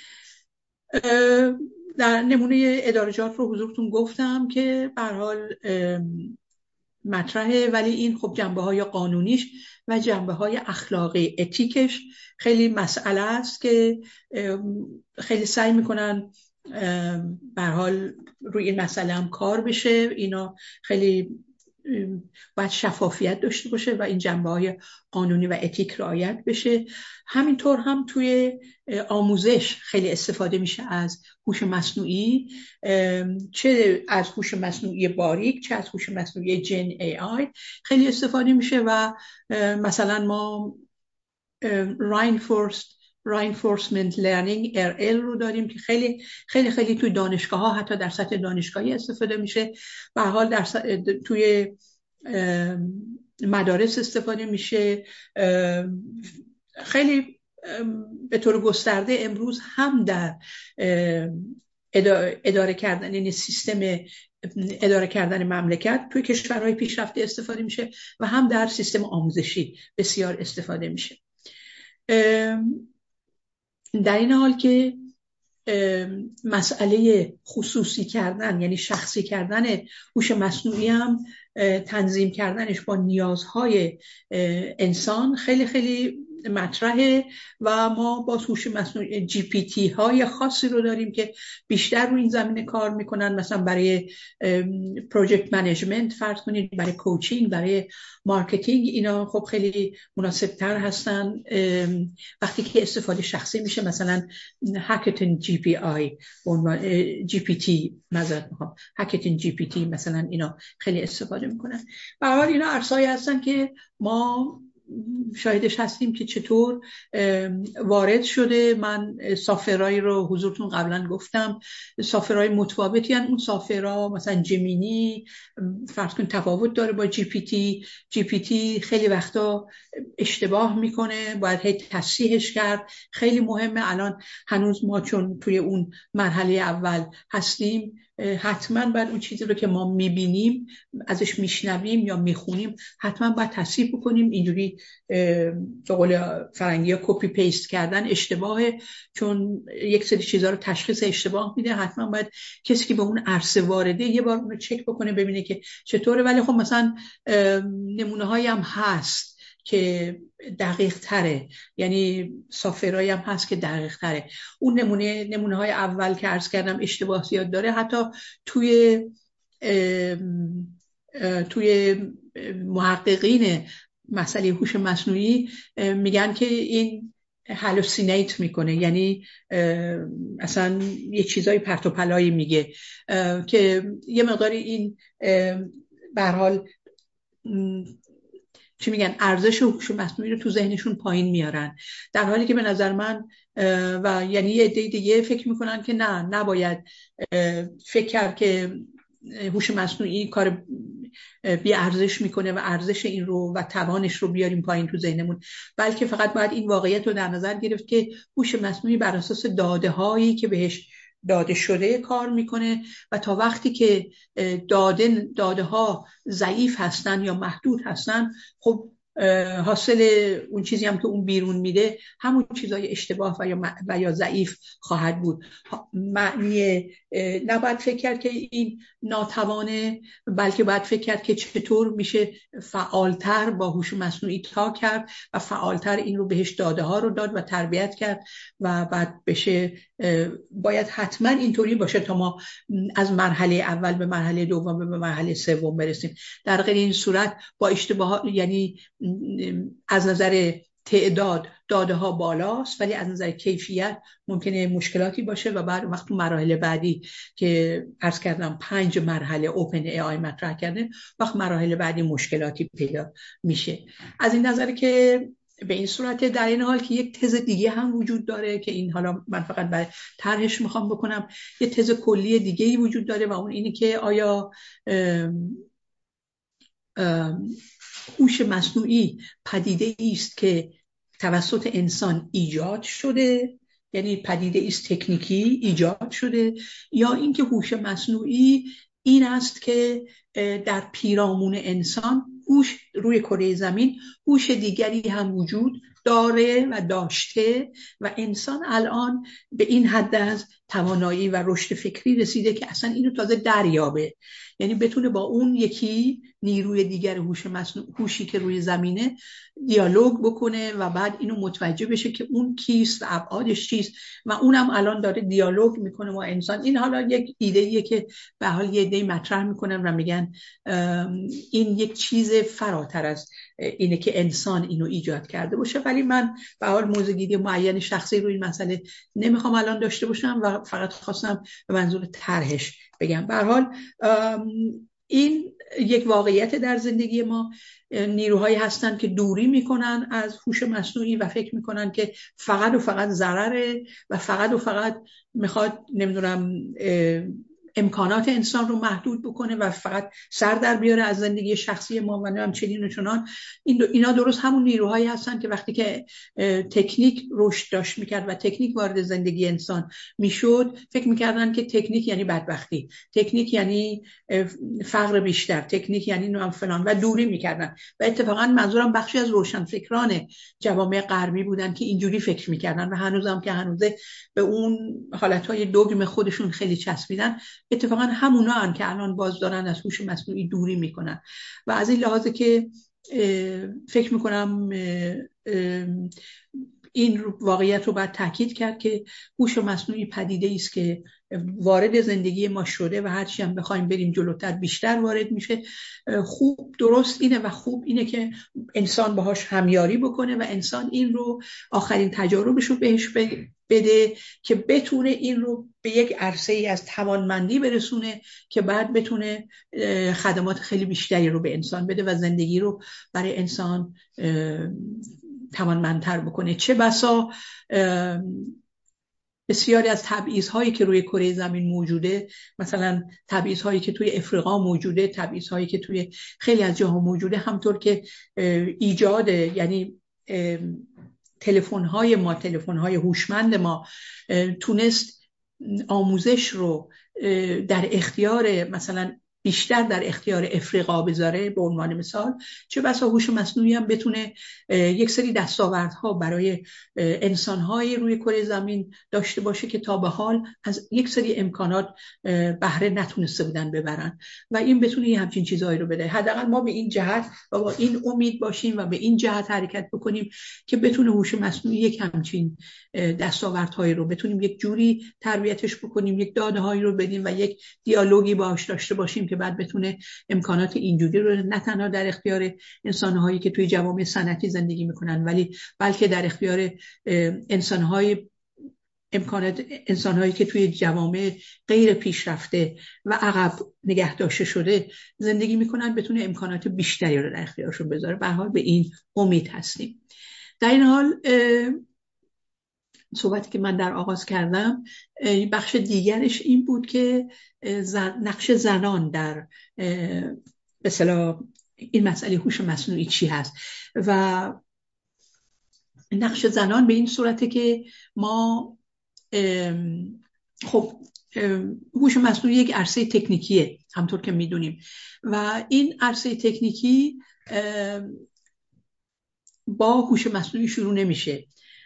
[SPEAKER 1] در نمونه ادارجات رو حضورتون گفتم که به هر حال مطرحه، ولی این خب جنبه های قانونیش و جنبه های اخلاقی اتیکش خیلی مسئله است که خیلی سعی میکنن به هر حال روی این مسئله هم کار بشه. اینا خیلی باید شفافیت داشته باشه و این جنبه‌های قانونی و اتیک رعایت بشه. همینطور هم توی آموزش خیلی استفاده میشه از هوش مصنوعی، چه از هوش مصنوعی باریک چه از هوش مصنوعی جن ای آی خیلی استفاده میشه. و مثلا ما reinforcement learning RL رو داریم که خیلی خیلی خیلی توی دانشگاه ها حتی در سطح دانشگاهی استفاده میشه. به هر حال توی مدارس استفاده میشه. خیلی به طور گسترده امروز هم در اداره کردن، یعنی سیستم اداره کردن مملکت توی کشورهای پیشرفته استفاده میشه و هم در سیستم آموزشی بسیار استفاده میشه. در این حال که مسئله خصوصی کردن، یعنی شخصی کردن هوش مصنوعی هم تنظیم کردنش با نیازهای انسان خیلی خیلی مطرحه و ما با هوش مصنوعی جی پی تی های خاصی رو داریم که بیشتر رو این زمینه کار میکنن، مثلا برای پروژکت منیجمنت فرض کنید، برای کوچینگ، برای مارکتینگ، اینا خب خیلی مناسب تر هستن وقتی که استفاده شخصی میشه. مثلا هکتون جی پی آی جی پی تی هکتون جی پی تی مثلا اینا خیلی استفاده میکنن. به هر حال اینا ارزهایی هستن که ما شاهدش هستیم که چطور وارد شده. من سافرایی رو حضورتون قبلا گفتم، سافرای متفاوتی هستن. اون سافرها مثلا جمینی فرض کن تفاوت داره با جی پی تی. جی پی تی خیلی وقتا اشتباه میکنه، باید هی تصحیحش کرد. خیلی مهمه. الان هنوز ما چون توی اون مرحله اول هستیم، حتما باید اون چیزی رو که ما میبینیم، ازش میشنویم یا میخونیم، حتما باید تصحیح بکنیم. اینجوری به قول فرنگی ها کپی پیست کردن اشتباهه، چون یک سری چیزها رو تشخیص اشتباه میده. حتما باید کسی که به اون عرصه وارده یه بار اون رو چک بکنه ببینه که چطوره. ولی خب مثلا نمونه هایی هم هست که دقیق تره، یعنی سافرهایی هم هست که دقیق تره. اون نمونه های اول که عرض کردم اشتباه زیاد داره. حتی توی محققین مسئله هوش مصنوعی میگن که این هالوسینیت میکنه، یعنی اصلا یه چیزای پرت و پلایی میگه که یه مقداری این به هر حال چی میگن ارزش هوش مصنوعی رو تو ذهنشون پایین میارن، در حالی که به نظر من و یعنی یه عده دیگه فکر میکنن که نه، نباید فکر کرد که هوش مصنوعی کار بی ارزش میکنه و ارزش این رو و توانش رو بیاریم پایین تو ذهنمون، بلکه فقط باید این واقعیت رو در نظر گرفت که هوش مصنوعی بر اساس داده هایی که بهش داده شده کار میکنه و تا وقتی که داده ها ضعیف هستن یا محدود هستن، خب حاصل اون چیزی هم که اون بیرون میده همون چیزای اشتباه و یا ضعیف خواهد بود. معنی نباید فکر کرد که این ناتوانه، بلکه باید فکر کرد که چطور میشه فعالتر با هوش مصنوعی تا کرد و فعالتر این رو بهش داده ها رو داد و تربیت کرد و بعد بشه. باید حتما اینطوری باشه تا ما از مرحله اول به مرحله دوم به مرحله سوم برسیم. در غیر این صورت با اشتباه، یعنی از نظر تعداد داده ها بالاست ولی از نظر کیفیت ممکنه مشکلاتی باشه و بعد وقت مراحل بعدی که عرض کردم 5 مرحله اوپن ای آی مطرح کرده، وقت مراحل بعدی مشکلاتی پیدا میشه. از این نظر که به این صورت، در این حال که یک تز دیگه هم وجود داره که این حالا من فقط برای طرحش میخوام بکنم، یه تز کلی دیگه ای وجود داره و اون اینی که آیا هوش مصنوعی پدیده است که توسط انسان ایجاد شده، یعنی پدیده است تکنیکی ایجاد شده، یا اینکه هوش مصنوعی این است که در پیرامون انسان هوش روی کره زمین هوش دیگری هم وجود داره و داشته و انسان الان به این حد از توانایی و رشد فکری رسیده که اصلا اینو تازه دریابه، یعنی بتونه با اون یکی نیروی دیگر هوش مصنوعی، هوشی که روی زمینه، دیالوگ بکنه و بعد اینو متوجه بشه که اون کیست و ابعادش چیست و اونم الان داره دیالوگ میکنه با انسان. این حالا یک ایده‌ایه که به حال یه ایده مطرح میکنن و میگن این یک چیز فراتر از اینه که انسان اینو ایجاد کرده باشه، ولی من به حال موضوعگیری معین شخصی روی این مسئله نمیخوام الان داشته باشم و فقط خواستم به منظور طرحش بگم. به هر حال این یک واقعیت در زندگی ما. نیروهایی هستن که دوری میکنن از هوش مصنوعی و فکر میکنن که فقط و فقط ضرره و فقط میخواد نمیدونم امکانات انسان رو محدود بکنه و فقط سر در بیاره از زندگی شخصی ما و نمیدونم چنین و چنان. اینا درست همون نیروهایی هستن که وقتی که تکنیک رشد داشت میکرد و تکنیک وارد زندگی انسان میشد، فکر میکردن که تکنیک یعنی بدبختی، تکنیک یعنی فقر بیشتر، تکنیک یعنی نمیدونم فلان و دوری میکردن. و اتفاقا منظورم بخشی از روشنفکران جوامع غربی بودن که اینجوری فکر میکردن و هنوزم که هنوزه به اون حالتهای دوگم خودشون خیلی چسبیدن. اتفاقا همونا هن که الان باز دارن از هوش مصنوعی دوری میکنن و از این لحاظه که فکر میکنم این واقعیت رو باید تاکید کرد که هوش مصنوعی پدیده است که وارد زندگی ما شده و هرچی هم بخوایم بریم جلوتر بیشتر وارد میشه. خوب درست اینه و خوب اینه که انسان باهاش همیاری بکنه و انسان این رو آخرین تجاربش رو بهش بده که بتونه این رو به یک عرصه ای از توانمندی برسونه که بعد بتونه خدمات خیلی بیشتری رو به انسان بده و زندگی رو برای انسان توانمندتر بکنه. چه بسا بسیاری از تبعیض‌هایی که روی کره زمین موجوده، مثلا تبعیض‌هایی که توی افریقا موجوده، تبعیض‌هایی که توی خیلی از جاها موجوده، همطور که ایجاد یعنی تلفن‌های هوشمند ما تونست آموزش رو در اختیار مثلا بیشتر در اختیار افریقا بذاره به عنوان مثال، چه بسا هوش مصنوعی هم بتونه یک سری دستاوردها برای انسان‌های روی کره زمین داشته باشه که تا به حال از یک سری امکانات بهره نتونسته بودن ببرن و این بتونه یه همچین چیزهایی رو بده. حداقل ما به این جهت و با این امید باشیم و به این جهت حرکت بکنیم که بتونه هوش مصنوعی یک همچین دستاوردهایی رو بتونیم یک جوری تربیتش بکنیم، یک داده‌هایی رو بدیم و یک دیالوگی باهاش داشته باشیم که بعد بتونه امکانات اینجوری رو نه تنها در اختیار انسان‌هایی که توی جوامع صنعتی زندگی میکنن بلکه در اختیار انسان‌هایی که توی جوامع غیر پیشرفته و عقب نگه داشته شده زندگی میکنن بتونه امکانات بیشتری رو در اختیارشون بذاره. به هر حال به این امید هستیم. در این حال صحبتی که من در آغاز کردم بخش دیگرش این بود که نقش زنان در به اصطلاح این مسئله هوش مصنوعی چی هست و نقش زنان به این صورته که ما خب هوش مصنوعی یک عرصه تکنیکیه همطور که میدونیم و این عرصه تکنیکی با هوش مصنوعی شروع نمیشه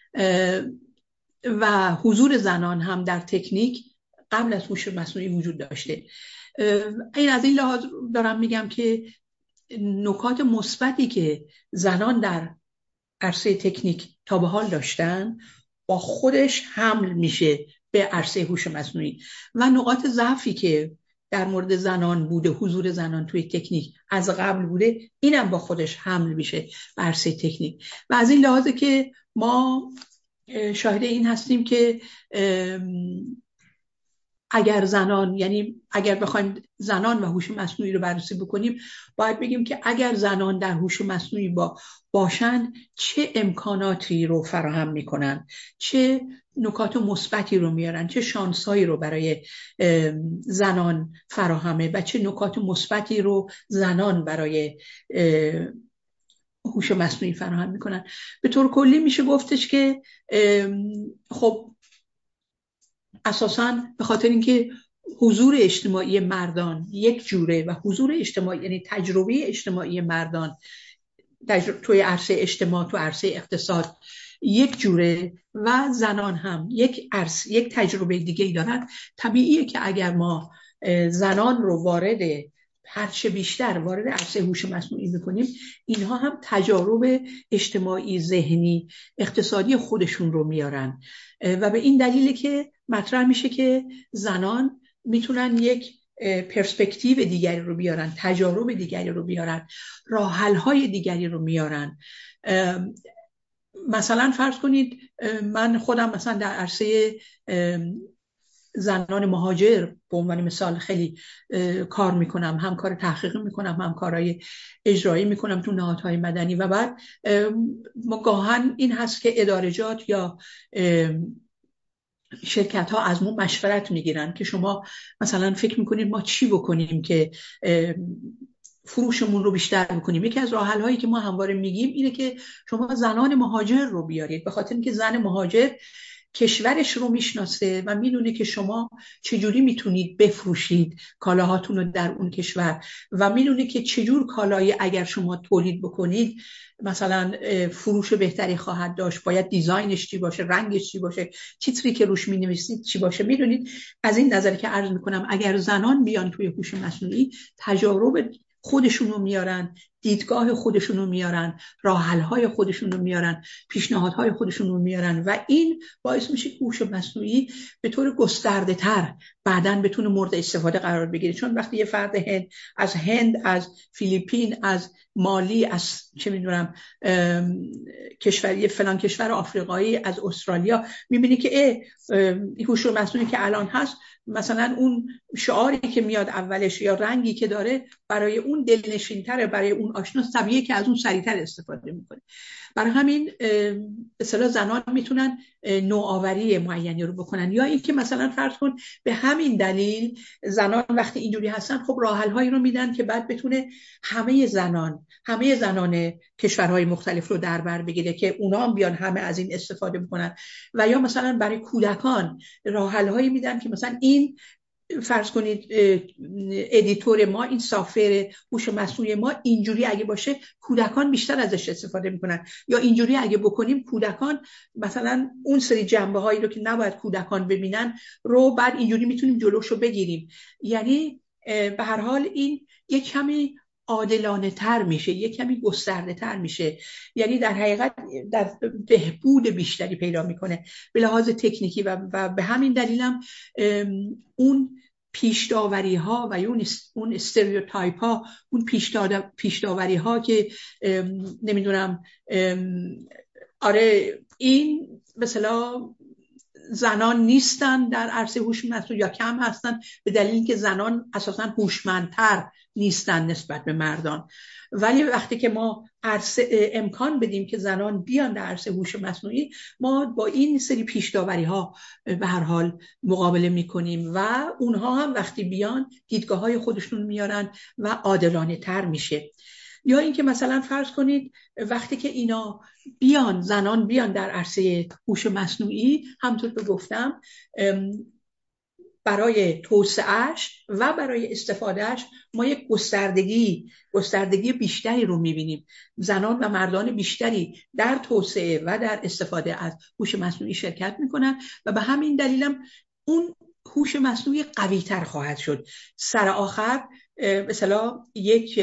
[SPEAKER 1] و حضور زنان هم در تکنیک قبل از هوش مصنوعی وجود داشته. این از این لحاظ دارم میگم که نکات مثبتی که زنان در عرصه تکنیک تا به حال داشتن با خودش حمل میشه به عرصه هوش مصنوعی و نقاط ضعفی که در مورد زنان بوده، حضور زنان توی تکنیک از قبل بوده، اینم با خودش حمل میشه به عرصه تکنیک و از این لحاظه که ما شاهد این هستیم که اگر بخوایم زنان و هوش مصنوعی رو بررسی بکنیم باید بگیم که اگر زنان در هوش مصنوعی باشند چه امکاناتی رو فراهم میکنن، چه نکات مثبتی رو میارن، چه شانسایی رو برای زنان فراهمه و چه نکات مثبتی رو زنان برای هوش مصنوعی فراهم میکنن. به طور کلی میشه گفتش که خب اساساً به خاطر اینکه حضور اجتماعی مردان یک جوره و حضور اجتماعی یعنی تجربه اجتماعی مردان توی عرصه اجتماع، تو عرصه اقتصاد یک جوره و زنان هم یک تجربه دیگه ای دارن. طبیعیه که اگر ما زنان رو هرچه بیشتر وارد عرصه هوش مصنوعی میکنیم، اینها هم تجارب اجتماعی، ذهنی، اقتصادی خودشون رو میارن و به این دلیله که مطرح میشه که زنان میتونن یک پرسپکتیو دیگری رو بیارن، تجارب دیگری رو بیارن، راه حل های دیگری رو میارن. مثلا فرض کنید من خودم مثلا در عرصه زنان مهاجر به عنوان مثال خیلی کار میکنم، هم کار تحقیقی میکنم، هم کارهای اجرایی میکنم تو نهادهای مدنی و بعد گاهن این هست که ادارجات یا شرکت ها از ما مشورت میگیرن که شما مثلا فکر میکنید ما چی بکنیم که فروشمون رو بیشتر بکنیم. یکی از راه حل هایی که ما همواره میگیم اینه که شما زنان مهاجر رو بیارید، به خاطر اینکه زن مهاجر کشورش رو میشناسه و میدونه که شما چجوری میتونید بفروشید کالاهاتون رو در اون کشور و میدونه که چجور کالایی اگر شما تولید بکنید مثلا فروش بهتری خواهد داشت، باید دیزاینش چی باشه، رنگش چی باشه، تیتری که روش مینویسید چی باشه. میدونید از این نظر که عرض میکنم اگر زنان بیان توی هوش مصنوعی تجارب خودشون رو میارن، دیدگاه خودشون رو میارن، راه حل های خودشون رو میارن، پیشنهادهای خودشون رو میارن و این باعث میشه که هوش مصنوعی به طور گسترده تر بعداً بتونه مورد استفاده قرار بگیره. چون وقتی یه فرد هند، از فیلیپین، از مالی، از چه میدونم کشوری فلان کشور آفریقایی، از استرالیا، میبینی که هوش مصنوعی که الان هست مثلا اون شعاری که میاد اولش یا رنگی که داره برای اون دلنشین‌تره، برای اون آشناست، طبیعیه که از اون سریعتر استفاده میکنه. برای همین به اصطلاح زنان میتونن نوآوری معینی رو بکنن. یا اینکه مثلا فرض کن به همین دلیل زنان وقتی اینجوری هستن خب راه حل هایی رو میدن که بعد بتونه همه زنان کشورهای مختلف رو در بر بگیره که اونا هم بیان همه از این استفاده بکنن. و یا مثلا برای کودکان راه حل هایی میدن که مثلا این فرض کنید ادیتور ما، این سافر هوش مصنوعی ما اینجوری اگه باشه کودکان بیشتر ازش استفاده میکنن، یا اینجوری اگه بکنیم کودکان مثلا اون سری جنبه هایی رو که نباید کودکان ببینن رو بعد اینجوری میتونیم جلوشو بگیریم. یعنی به هر حال این یک کمی عادلانه تر میشه، یک کمی گسترده تر میشه، یعنی در حقیقت در بهبود بیشتری پیدا میکنه به لحاظ تکنیکی و به همین دلیلم اون پیش‌داوری ها و اون استریوتایپ ها، اون پیش‌داوری ها که نمیدونم آره این مثلا زنان نیستن در عرصه هوش مصنوعی یا کم هستن به دلیل که زنان اساساً هوشمندتر نیستن نسبت به مردان. ولی وقتی که ما امکان بدیم که زنان بیان در عرصه هوش مصنوعی، ما با این سری پیش‌داوری ها به هر حال مقابله میکنیم و اونها هم وقتی بیان دیدگاه های خودشون میارن و عادلانه تر میشه. یا اینکه مثلا فرض کنید وقتی که اینا زنان بیان در عرصه هوش مصنوعی، همونطور که گفتم برای توسعهش و برای استفادهش ما یک گستردگی بیشتری رو میبینیم. زنان و مردان بیشتری در توسعه و در استفاده از هوش مصنوعی شرکت میکنن و به همین دلیلم اون هوش مصنوعی قوی تر خواهد شد. سر آخر مثلا یک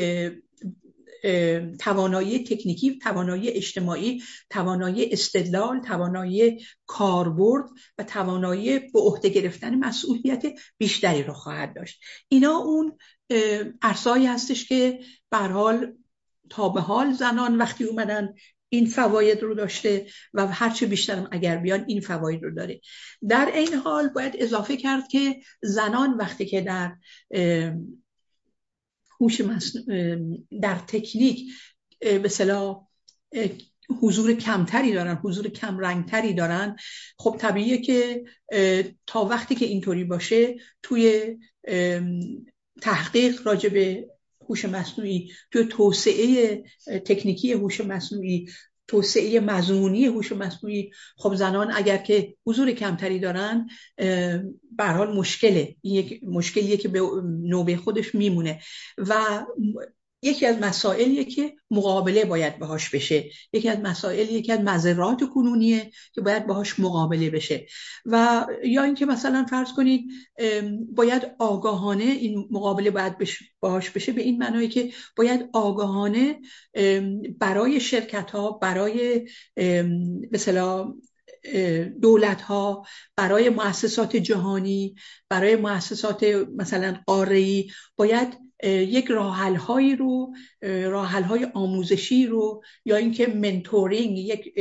[SPEAKER 1] توانایی تکنیکی، توانایی اجتماعی، توانایی استدلال، توانایی کاربرد و توانایی به عهده گرفتن مسئولیت بیشتری رو خواهد داشت. اینا اون عرصه‌ای هستش که به هر حال تا به حال زنان وقتی اومدن این فواید رو داشته و هرچه بیشتر اگر بیان این فواید رو داره. در این حال باید اضافه کرد که زنان وقتی که در در تکنیک به اصطلاح حضور کمتری دارن، حضور کم رنگتری دارن، خب طبیعیه که تا وقتی که اینطوری باشه توی تحقیق راجع به هوش مصنوعی، توی توسعه تکنیکی هوش مصنوعی، توسعه مضمونی هوش مصنوعی، خب زنان اگر که حضور کمتری دارن به هر حال مشکلیه که به نوبه خودش میمونه و یکی از مسائلیه که مقابله باید باهاش بشه، یکی از مسائل، یکی از مضرات کنونیه که باید باهاش مقابله بشه. و یا اینکه مثلا فرض کنید باید آگاهانه این مقابله باید باهاش بشه، به این معنی که باید آگاهانه برای شرکت ها، برای مثلا دولت ها، برای مؤسسات جهانی، برای مؤسسات مثلا قاره‌ای، باید یک راه‌حل‌هایی رو، راه‌حل‌های آموزشی رو، یا اینکه منتورینگ، یک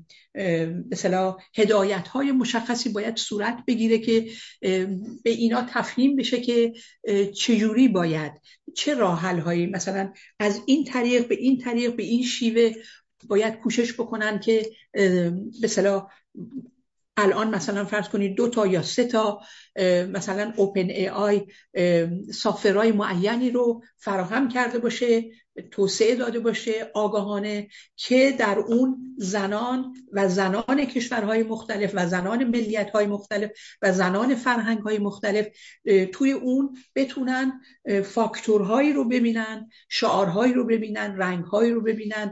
[SPEAKER 1] مثلا هدایت‌های مشخصی باید صورت بگیره که به اینا تفهیم بشه که چجوری باید، چه راه‌حل‌هایی مثلا از این طریق به این طریق به این شیوه باید کوشش بکنن که مثلا الان مثلا فرض کنید 2 تا یا 3 تا مثلا اوپن ای آی سافتورهای معینی رو فراهم کرده باشه، توسعه داده باشه آگاهانه، که در اون زنان کشورهای مختلف و زنان ملیت‌های مختلف و زنان فرهنگ‌های مختلف توی اون بتونن فاکتورهایی رو ببینن، شعارهایی رو ببینن، رنگهایی رو ببینن،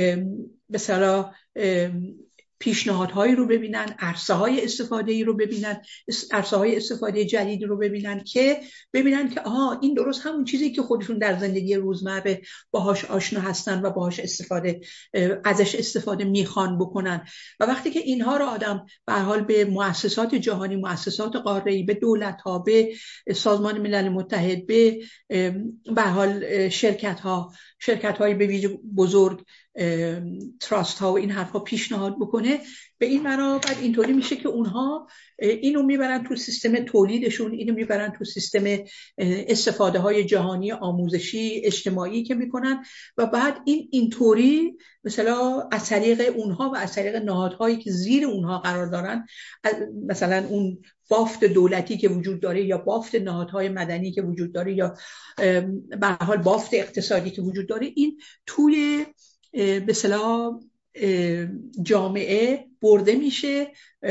[SPEAKER 1] مثلا پیشنهادهایی رو ببینن، عرصه‌های استفاده‌ای رو ببینن، عرصه‌های استفاده جدید رو ببینن، که ببینن که آها این درست همون چیزی که خودشون در زندگی روزمره باهاش آشنا هستن و باهاش ازش استفاده میخوان بکنن. و وقتی که اینها رو آدم به هر حال به مؤسسات جهانی، مؤسسات قاره‌ای، به دولت‌ها، به سازمان ملل متحد، به هر حال شرکت‌های به ویژه بزرگ، تراست ها و این حرفا پیشنهاد بکنه، به این معنا بعد اینطوری میشه که اونها اینو میبرن تو سیستم تولیدشون، اینو میبرن تو سیستم استفاده های جهانی آموزشی اجتماعی که میکنن، و بعد اینطوری مثلا از طریق اونها و از طریق نهادهایی که زیر اونها قرار دارن، مثلا اون بافت دولتی که وجود داره، یا بافت نهادهای مدنی که وجود داره، یا به هر حال بافت اقتصادی که وجود داره، این توی به اصطلاح جامعه برده میشه.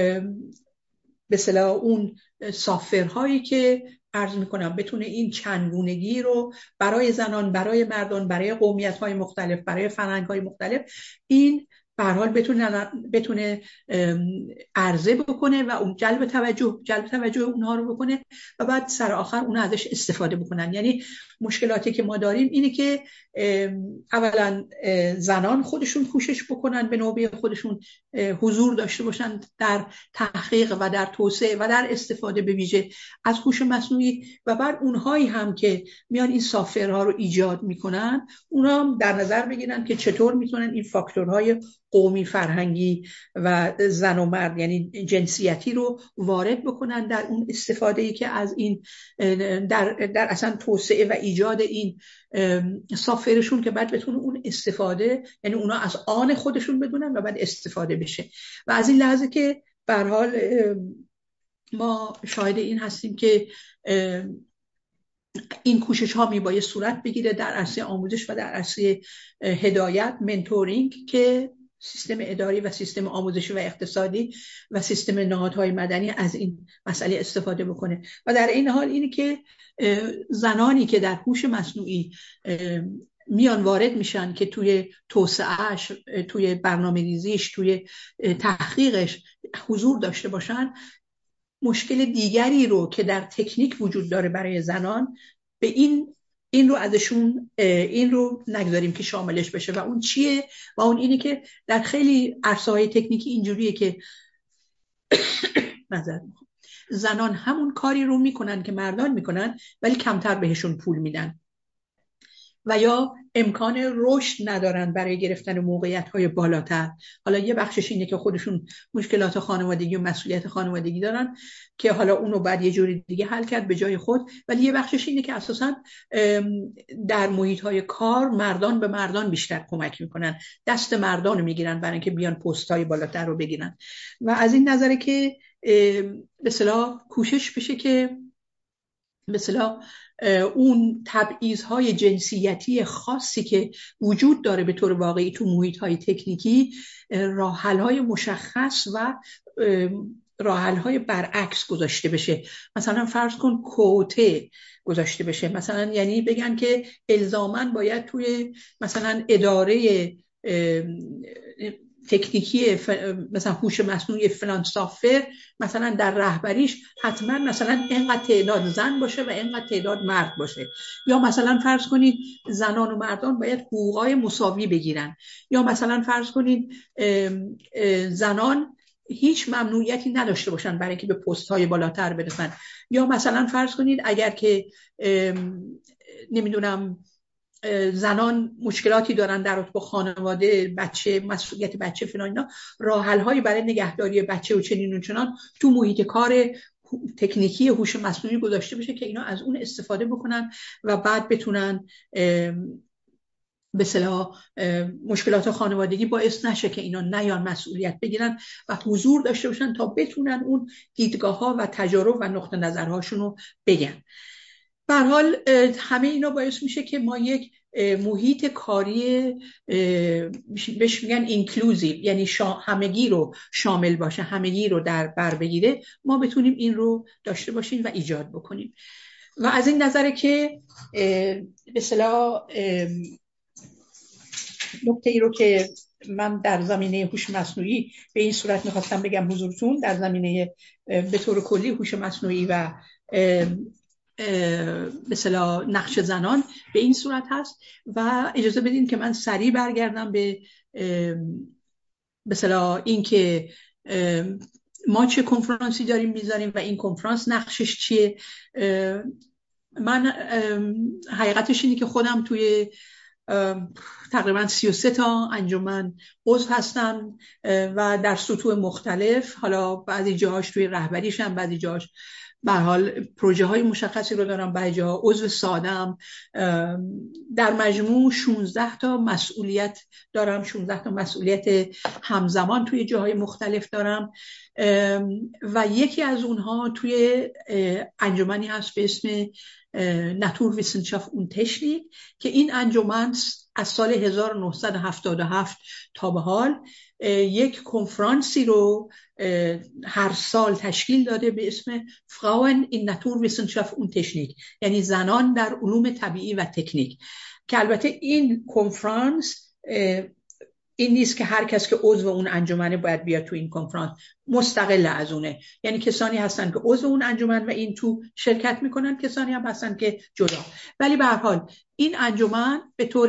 [SPEAKER 1] به اصطلاح اون سافرهایی که عرض میکنم بتونه این چندگونگی رو برای زنان، برای مردان، برای قومیت‌های مختلف، برای فرهنگ‌های مختلف، این به هر حال بتونه عرضه بکنه و اون جلب توجه اونها رو بکنه، و بعد سر آخر اونها ازش استفاده بکنن. یعنی مشکلاتی که ما داریم اینه که اولا زنان خودشون کوشش بکنن به نوبه خودشون حضور داشته باشن در تحقیق و در توسعه و در استفاده به ویژه از هوش مصنوعی، و بعد اونهایی هم که میان این سافرها رو ایجاد میکنن، اونا هم در نظر بگیرن که چطور میتونن این فاکتورهای قومی، فرهنگی و زن و مرد یعنی جنسیتی رو وارد بکنن در اون استفاده‌ای که از این در اصلا توسعه و ایجاد این سافرشون، که بعد بتونه اون استفاده، یعنی اونا از آن خودشون بدونن و بعد استفاده بشه. و از این لحظه که به هر حال ما شاهد این هستیم که این کوشش ها میباید صورت بگیره در عرصه آموزش و در عرصه هدایت، منتورینگ، که سیستم اداری و سیستم آموزشی و اقتصادی و سیستم نهادهای مدنی از این مسئله استفاده بکنه. و در این حال اینه که زنانی که در هوش مصنوعی میان وارد میشن که توی توسعهش، توی برنامه‌ریزیش، توی تحقیقش حضور داشته باشن، مشکل دیگری رو که در تکنیک وجود داره برای زنان، به این رو ازشون این رو نگذاریم که شاملش بشه. و اون چیه؟ و اون اینه که در خیلی عرصه‌های تکنیکی اینجوریه که زنان همون کاری رو میکنن که مردان میکنن، ولی کمتر بهشون پول میدن، و یا امکان رشد ندارن برای گرفتن موقعیت‌های بالاتر. حالا یه بخشش اینه که خودشون مشکلات خانوادگی و مسئولیت خانوادگی دارن که حالا اونو بعد یه جوری دیگه حل کرد به جای خود، ولی یه بخشش اینه که اساساً در محیط‌های کار مردان به مردان بیشتر کمک میکنن، دست مردان رو میگیرن برای اینکه بیان پست‌های بالاتر رو بگیرن. و از این نظره که به اصطلاح کوشش بشه که مثلا اون تبعیض‌های جنسیتی خاصی که وجود داره به طور واقعی تو محیط‌های تکنیکی، راه‌حل‌های مشخص و راه‌حل‌های برعکس گذاشته بشه. مثلا فرض کن کوته گذاشته بشه، مثلا یعنی بگن که الزاماً باید توی مثلا اداره تکنیکی مثلا هوش مصنوعی فلان سافر مثلا در رهبریش حتما مثلا اینقدر تعداد زن باشه و اینقدر تعداد مرد باشه. یا مثلا فرض کنید زنان و مردان باید حقوقای مساوی بگیرن. یا مثلا فرض کنید زنان هیچ ممنوعیتی نداشته باشن برای اینکه به پست های بالاتر برسن. یا مثلا فرض کنید اگر که نمیدونم زنان مشکلاتی دارن در رابطه با خانواده، بچه، مسئولیت بچه فلان اینا، راه حل هایی برای نگهداری بچه و چنین و چنان تو محیط کار تکنیکی هوش مصنوعی گذاشته بشه که اینا از اون استفاده بکنن و بعد بتونن به اصطلاح مشکلات خانوادگی باعث نشه که اینا نیان مسئولیت بگیرن و حضور داشته باشن تا بتونن اون دیدگاه ها و تجارب و نقطه نظرهاشون رو بگن. به هر حال همه اینا باعث میشه که ما یک محیط کاری بهش میگن اینکلوزیو، یعنی همگی رو شامل باشه، همگی رو در بر بگیره، ما بتونیم این رو داشته باشیم و ایجاد بکنیم. و از این نظره که به اصطلاح نکته ای رو که من در زمینه هوش مصنوعی به این صورت میخواستم بگم حضورتون، در زمینه به طور کلی هوش مصنوعی و به اصطلاح نقش زنان به این صورت هست. و اجازه بدین که من سریع برگردم به اصطلاح این که ما چه کنفرانسی داریم میذاریم و این کنفرانس نقشش چیه. من حقیقتش اینه که خودم توی تقریبا 33 تا انجمن عضو هستم و در سطوح مختلف، حالا بعضی جاهاش توی رهبریشم، بعضی جاهاش به هر حال پروژه های مشخصی رو دارم، بعضی جاها عضو سادم. در مجموع 16 تا مسئولیت دارم، 16 تا مسئولیت همزمان توی جاهای مختلف دارم و یکی از اونها توی انجمنی هست به اسم Naturwissenschaft und Technik که این انجمن از سال 1977 تا به حال یک کنفرانسی رو هر سال تشکیل داده به اسم Frauen in Naturwissenschaft und Technik، یعنی زنان در علوم طبیعی و تکنیک. که البته این کنفرانس این نیست که هر کس که عضو اون انجمنه باید بیاد تو این کنفرانس، مستقل از اونه. یعنی کسانی هستن که عضو اون انجمن و این تو شرکت میکنن، کسانی هم هستن که جدا. ولی به هر حال این انجمن به طور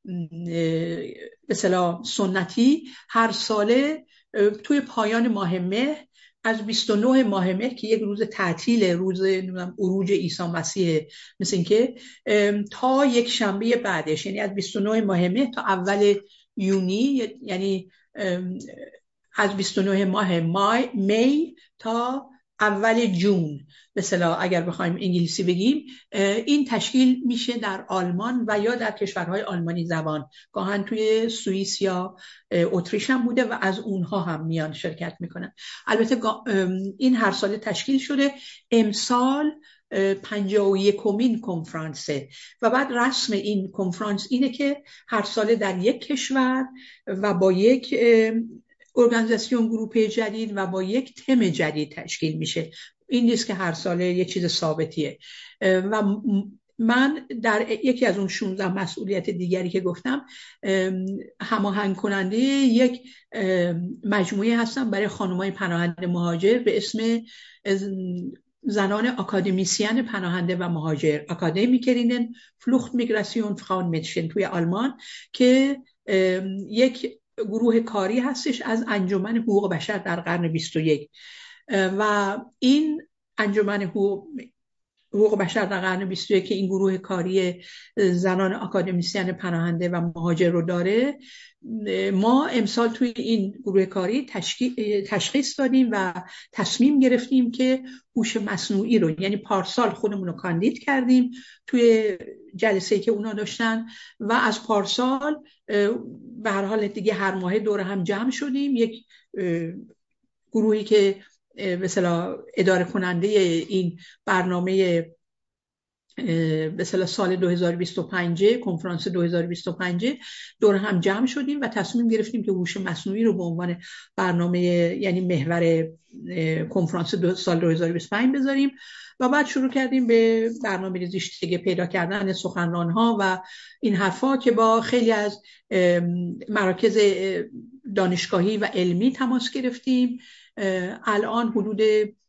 [SPEAKER 1] به اصطلاح سنتی هر ساله توی پایان ماه مه، از 29 ماه مه که یک روز تعطیل، روز عروج عیسی مسیح مثل این که، تا یک شنبه بعدش، یعنی از 29 ماه مه تا اول یونی، یعنی از 29 ماه می تا اول جون به اصطلاح اگر بخوایم انگلیسی بگیم، این تشکیل میشه در آلمان و یا در کشورهای آلمانی زبان، گاهن توی سوئیس یا اتریش هم بوده و از اونها هم میان شرکت میکنن. البته این هر سال تشکیل شده. امسال 51مین کنفرانسه و بعد رسم این کنفرانس اینه که هر سال در یک کشور و با یک ارگانیزاسیون گروپ جدید و با یک تم جدید تشکیل میشه. این نیست که هر ساله یه چیز ثابتیه. و من در یکی از اون 16 مسئولیت دیگری که گفتم هماهنگ کننده یک مجموعه هستم برای خانم‌های پناهنده مهاجر به اسم زنان آکادمیسین پناهنده و مهاجر، آکادمیکرینن فلوخت میگراسیون فراون مدشن توی آلمان، که یک گروه کاری هستش از انجمن حقوق بشر در قرن 21 و این انجمن حقوق بشر در قرن 21 که این گروه کاری زنان آکادمیسین پناهنده و مهاجر رو داره، ما امسال توی این گروه کاری تشخیص دادیم و تصمیم گرفتیم که هوش مصنوعی رو، یعنی پارسال خودمون رو کاندید کردیم توی جلسه‌ای که اونا داشتن و از پارسال به هر حال دیگه هر ماه دور هم جمع شدیم، یک گروهی که به اصطلاح اداره کننده این برنامه به اصطلاح سال 2025 کنفرانس 2025 دور هم جمع شدیم و تصمیم گرفتیم که هوش مصنوعی رو به عنوان برنامه یعنی محور کنفرانس سال 2025 بذاریم و بعد شروع کردیم به برنامه‌ریزیش دیگه، پیدا کردن سخنران‌ها و این حرفا که با خیلی از مراکز دانشگاهی و علمی تماس گرفتیم. الان حدود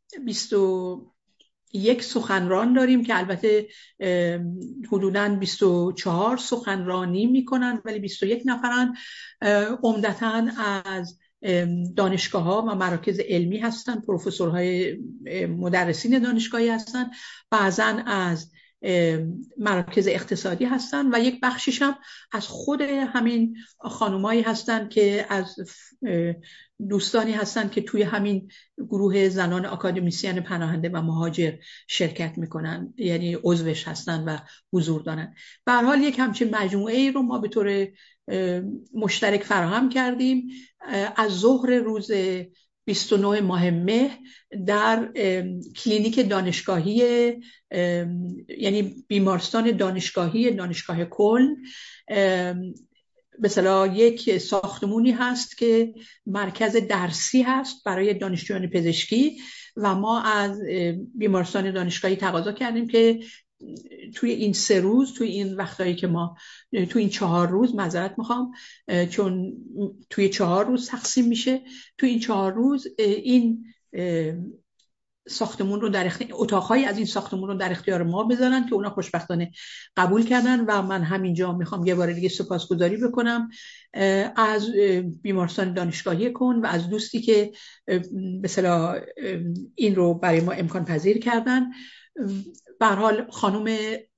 [SPEAKER 1] 21 سخنران داریم که البته حدوداً 24 سخنرانی میکنن ولی 21 نفرن. عمدتاً از دانشگاه‌ها و مراکز علمی هستن، پروفسورهای مدرسین دانشگاهی هستن، بعضاً از مراکز اقتصادی هستن و یک بخشیش هم از خود همین خانومایی هستن که از دوستانی هستن که توی همین گروه زنان آکادمیسین پناهنده و مهاجر شرکت میکنن، یعنی عضوش هستن و حضور دارن. به هر حال یک همچین مجموعه ای رو ما به طور مشترک فراهم کردیم. از ظهر روز 29 ماه مه در کلینیک دانشگاهی یعنی بیمارستان دانشگاهی دانشگاه کلن، مثلا یک ساختمونی هست که مرکز درسی هست برای دانشجویان پزشکی و ما از بیمارستان دانشگاهی تقاضا کردیم که توی این 3 روز، توی این وقتایی که ما توی این 4 روز معذرت میخوام چون توی 4 روز تقسیم میشه، توی این 4 روز این ساختمون رو در اتاق‌های از این ساختمون رو در اختیار ما بذارن که اونا خوشبختانه قبول کردن و من همینجا میخوام یه بار دیگه سپاسگزاری بکنم از بیمارستان دانشگاهی کلن و از دوستی که به اصطلاح این رو برای ما امکان پذیر کردن. به هر حال خانم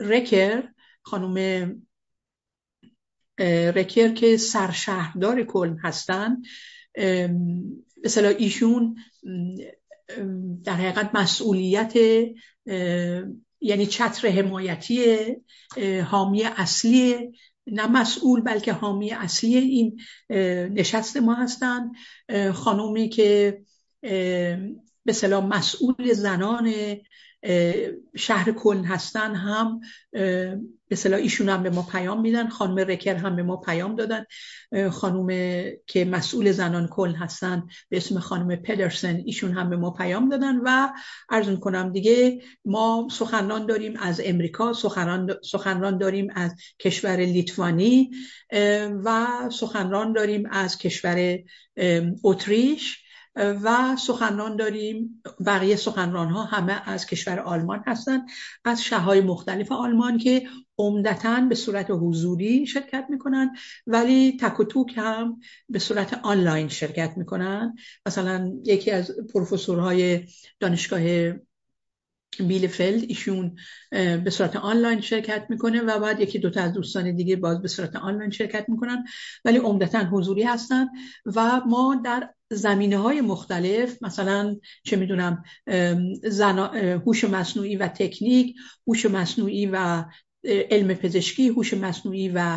[SPEAKER 1] رکر که سرشهردار کلن هستن، مثلا ایشون در حقیقت مسئولیت یعنی چتر حمایتی حامی اصلی، نه مسئول بلکه حامی اصلی این نشست ما هستن. خانومی که به اصطلاح مسئول زنان شهر کلن هستن هم به اصطلاح ایشون هم به ما پیام میدن، خانم رکر هم به ما پیام دادن. خانم که مسئول زنان کلن هستن به اسم خانم پدرسن، ایشون هم به ما پیام دادن و عرض میکنم دیگه ما سخنران داریم از امریکا، سخنران داریم از کشور لیتوانی و سخنران داریم از کشور اتریش و سخنران داریم، بقیه سخنران ها همه از کشور آلمان هستن، از شهرهای مختلف آلمان که عمدتاً به صورت حضوری شرکت میکنن ولی تک و توک هم به صورت آنلاین شرکت میکنن. مثلا یکی از پروفسورهای دانشگاه بیلفلد ایشون به صورت آنلاین شرکت میکنه و بعد یکی دوتا از دوستان دیگه باز به صورت آنلاین شرکت میکنن ولی عمدتاً حضوری هستن و ما در زمینه‌های مختلف، مثلا چه میدونم هوش مصنوعی و تکنیک، هوش مصنوعی و علم پزشکی، هوش مصنوعی و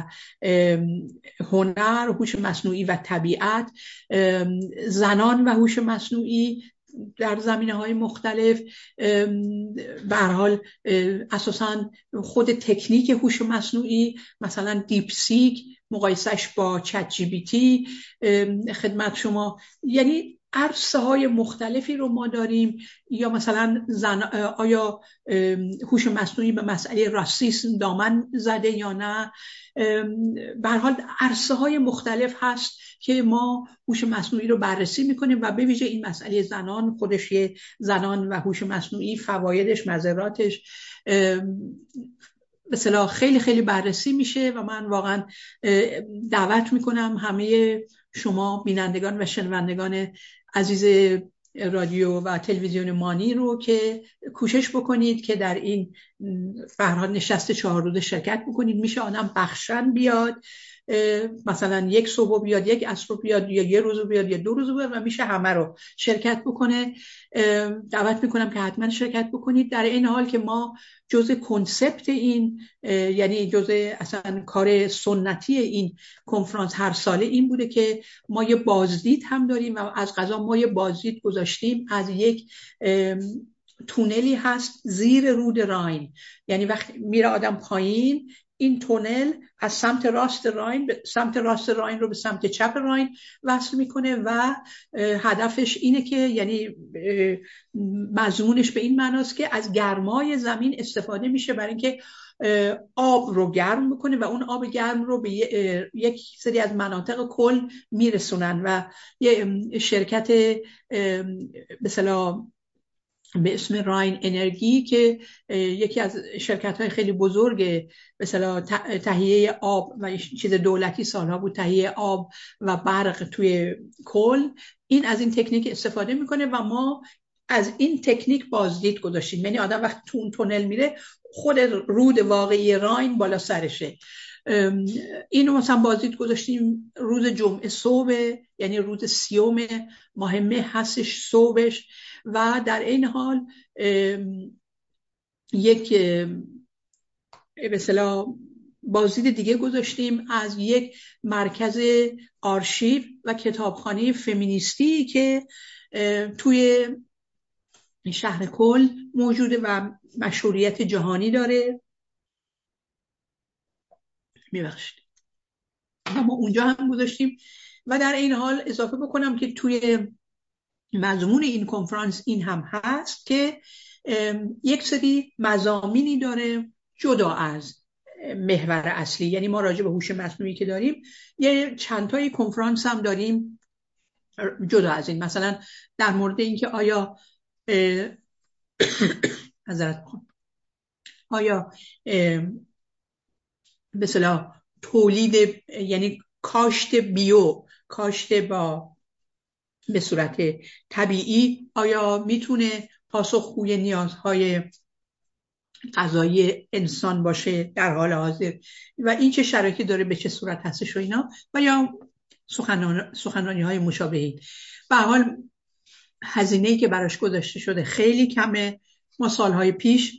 [SPEAKER 1] هنر، هوش مصنوعی و طبیعت، زنان و هوش مصنوعی در زمینه‌های مختلف، به هر حال اساساً خود تکنیک هوش مصنوعی، مثلا دیپ سیک مقایسش با چت جی بی تی خدمت شما، یعنی عرصه های مختلفی رو ما داریم. یا مثلا آیا هوش مصنوعی به مسئله راسیسم دامن زده یا نه. به هر حال عرصه های مختلف هست که ما هوش مصنوعی رو بررسی میکنیم و به ویژه این مسئله زنان، خودش یه زنان و هوش مصنوعی، فوایدش، مضراتش مثلا خیلی خیلی بررسی میشه و من واقعا دعوت میکنم همه شما بینندگان و شنوندگان عزیز رادیو و تلویزیون مانی رو که کوشش بکنید که در این فرهاد نشست 4 روزه شرکت بکنید. میشه آدم بخشن بیاد، مثلا یک صبح بیاد، یک عصر بیاد، یا یه روز بیاد یا 2 روز بیاد و میشه همه رو شرکت بکنه. دعوت میکنم که حتما شرکت بکنید. در این حال که ما جزء کنسپت این، یعنی جزء اصلا کار سنتی این کنفرانس هر ساله این بوده که ما یه بازدید هم داریم و از قضا ما یه بازدید گذاشتیم از یک تونلی هست زیر رود راین، یعنی وقتی میره آدم پایین این تونل از سمت راست راین سمت راست راین رو به سمت چپ راین وصل میکنه و هدفش اینه که یعنی مضمونش به این معناست که از گرمای زمین استفاده میشه برای اینکه آب رو گرم بکنه و اون آب گرم رو به یک سری از مناطق کل میرسونن و یه شرکت مثلا به اسم راین انرژی که یکی از شرکت‌های خیلی بزرگ مثلا تهیه آب و چیز دولتی سالها بود، تهیه آب و برق توی کل، این از این تکنیک استفاده میکنه و ما از این تکنیک بازدید گذاشتیم. یعنی آدم وقتی تو اون تونل میره خود رود واقعی راین بالا سرشه. اینو مثلا بازدید گذاشتیم روز جمعه صبح، یعنی روز 30 ماه مه هستش صبحش، و در این حال یک به اصطلاح بازدید دیگه گذاشتیم از یک مرکز آرشیو و کتابخانه فمینیستی که توی شهر کل موجوده و مشهوریت جهانی داره. میبخشید ما اونجا هم گذاشتیم. و در این حال اضافه بکنم که توی مضمون این کنفرانس این هم هست که یک سری مضامینی داره جدا از محور اصلی، یعنی ما راجع به هوش مصنوعی که داریم یه چند تای کنفرانس هم داریم جدا از این، مثلا در مورد اینکه آیا آیا به اصطلاح تولید یعنی کاشت با به صورت طبیعی آیا میتونه پاسخگوی نیازهای غذایی انسان باشه در حال حاضر و این چه شرایطی داره، به چه صورت هستش و اینا، و یا سخنرانی های مشابهی. به هر حال هزینه‌ای که براش گذاشته شده خیلی کمه. ما سالهای پیش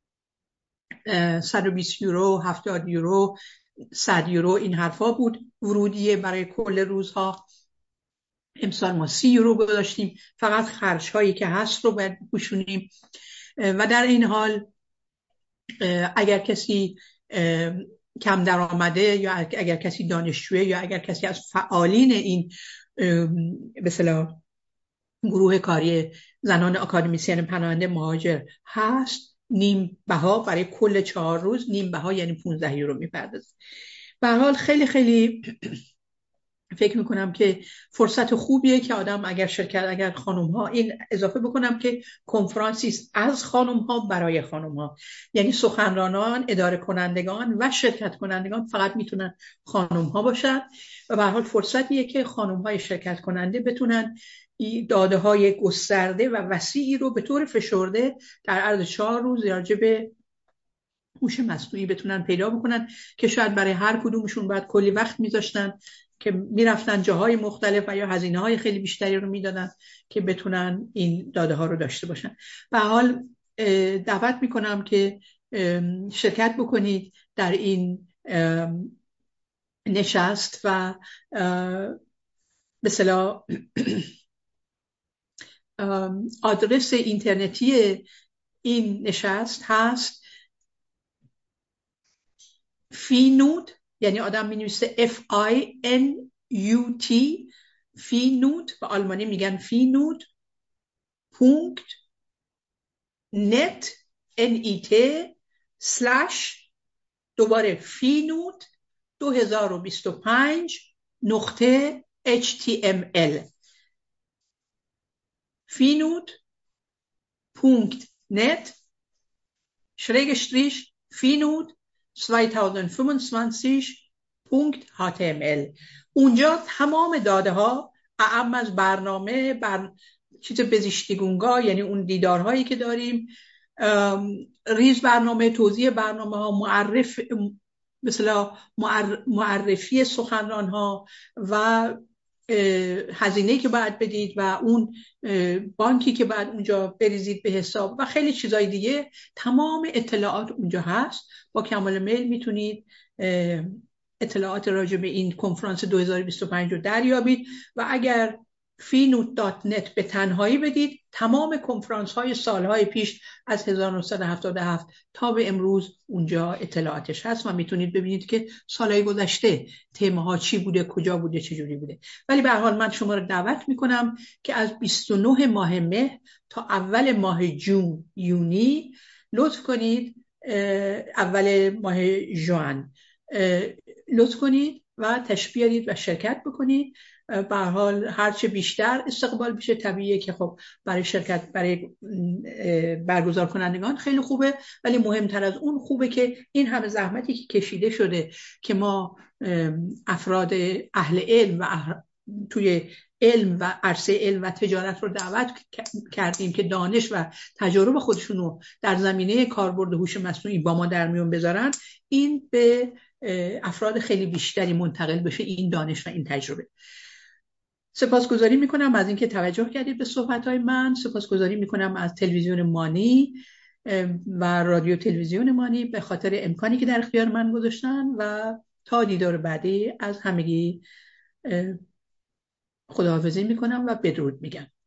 [SPEAKER 1] 120 یورو، 70 یورو، 100 یورو این حرفا بود ورودیه برای کل روزها. امسال ما 30 یورو گذاشتیم، فقط خرج هایی که هست رو باید بپوشونیم. و در این حال اگر کسی کم درآمده یا اگر کسی دانشجوه یا اگر کسی از فعالین این به اصطلاح گروه کاری زنان آکادمیسین پناهنده مهاجر هست، نیم بها برای کل 4 روز، نیم بها یعنی 15 یورو میپردازه. به هر حال خیلی خیلی فکر میکنم که فرصت خوبیه که آدم اگر خانم ها، این اضافه بکنم که کنفرانسی است از خانم ها برای خانم ها، یعنی سخنرانان، اداره کنندگان و شرکت کنندگان فقط میتونن خانم ها باشن و به هر حال فرصتیه که خانم های شرکت کننده بتونن داده های گسترده و وسیعی رو به طور فشرده در عرض 4 روز راجع به هوش مصنوعی بتونن پیدا بکنن که شاید برای هر کدومشون باید کلی وقت میذاشتن که میرفتن جاهای مختلف و یا هزینه‌های خیلی بیشتری رو میدادن که بتونن این داده ها رو داشته باشن. به حال دعوت میکنم که شرکت بکنید در این نشست و به اصطلاح آدرس اینترنتی این نشست هست فینوت، یعنی آدم می نویسه FINUT، فینوت، به آلمانی میگن فینوت .net NET / دوباره فینوت 2025 نقطه HTML، فینوت .net فینوت 2025.html. اونجا تمام داده ها اعم از برنامه چیز بزیشتیگونگا، یعنی اون دیدارهایی که داریم، ریز برنامه، توضیح برنامه ها، معرفی سخنران ها و هزینه‌ای که باید بدید و اون بانکی که باید اونجا بریزید به حساب و خیلی چیزای دیگه، تمام اطلاعات اونجا هست. با کمال میل میتونید اطلاعات راجع به این کنفرانس 2025 رو دریابید و اگر freenode.net به تنهایی بدید. تمام کنفرانس های سالهای پیش از 1977 تا به امروز اونجا اطلاعاتش هست و میتونید ببینید که سالهای گذشته تماها چی بوده، کجا بوده، چجوری بوده. ولی به هر حال من شما رو دعوت میکنم که از 29 ماه مه تا اول ماه یونی لطف کنید، اول ماه ژوئن لطف کنید و تشریف بیارید و شرکت بکنید. به هر حال هرچه بیشتر استقبال بشه طبیعیه که خب برای شرکت، برای برگزار کنندگان خیلی خوبه، ولی مهمتر از اون خوبه که این همه زحمتی که کشیده شده که ما افراد اهل علم و توی علم و عرصه علم و تجارت رو دعوت کردیم که دانش و تجارب خودشون رو در زمینه کاربرد هوش مصنوعی با ما در میون بذارن، این به افراد خیلی بیشتری منتقل بشه این دانش و این تجربه. سپاسگزاری میکنم از اینکه توجه کردید به صحبت‌های من. سپاسگزاری میکنم از تلویزیون مانی و رادیو تلویزیون مانی به خاطر امکانی که در اختیار من گذاشتن و تا دیدار بعدی از همگی خداحافظی میکنم و بدرود میگم.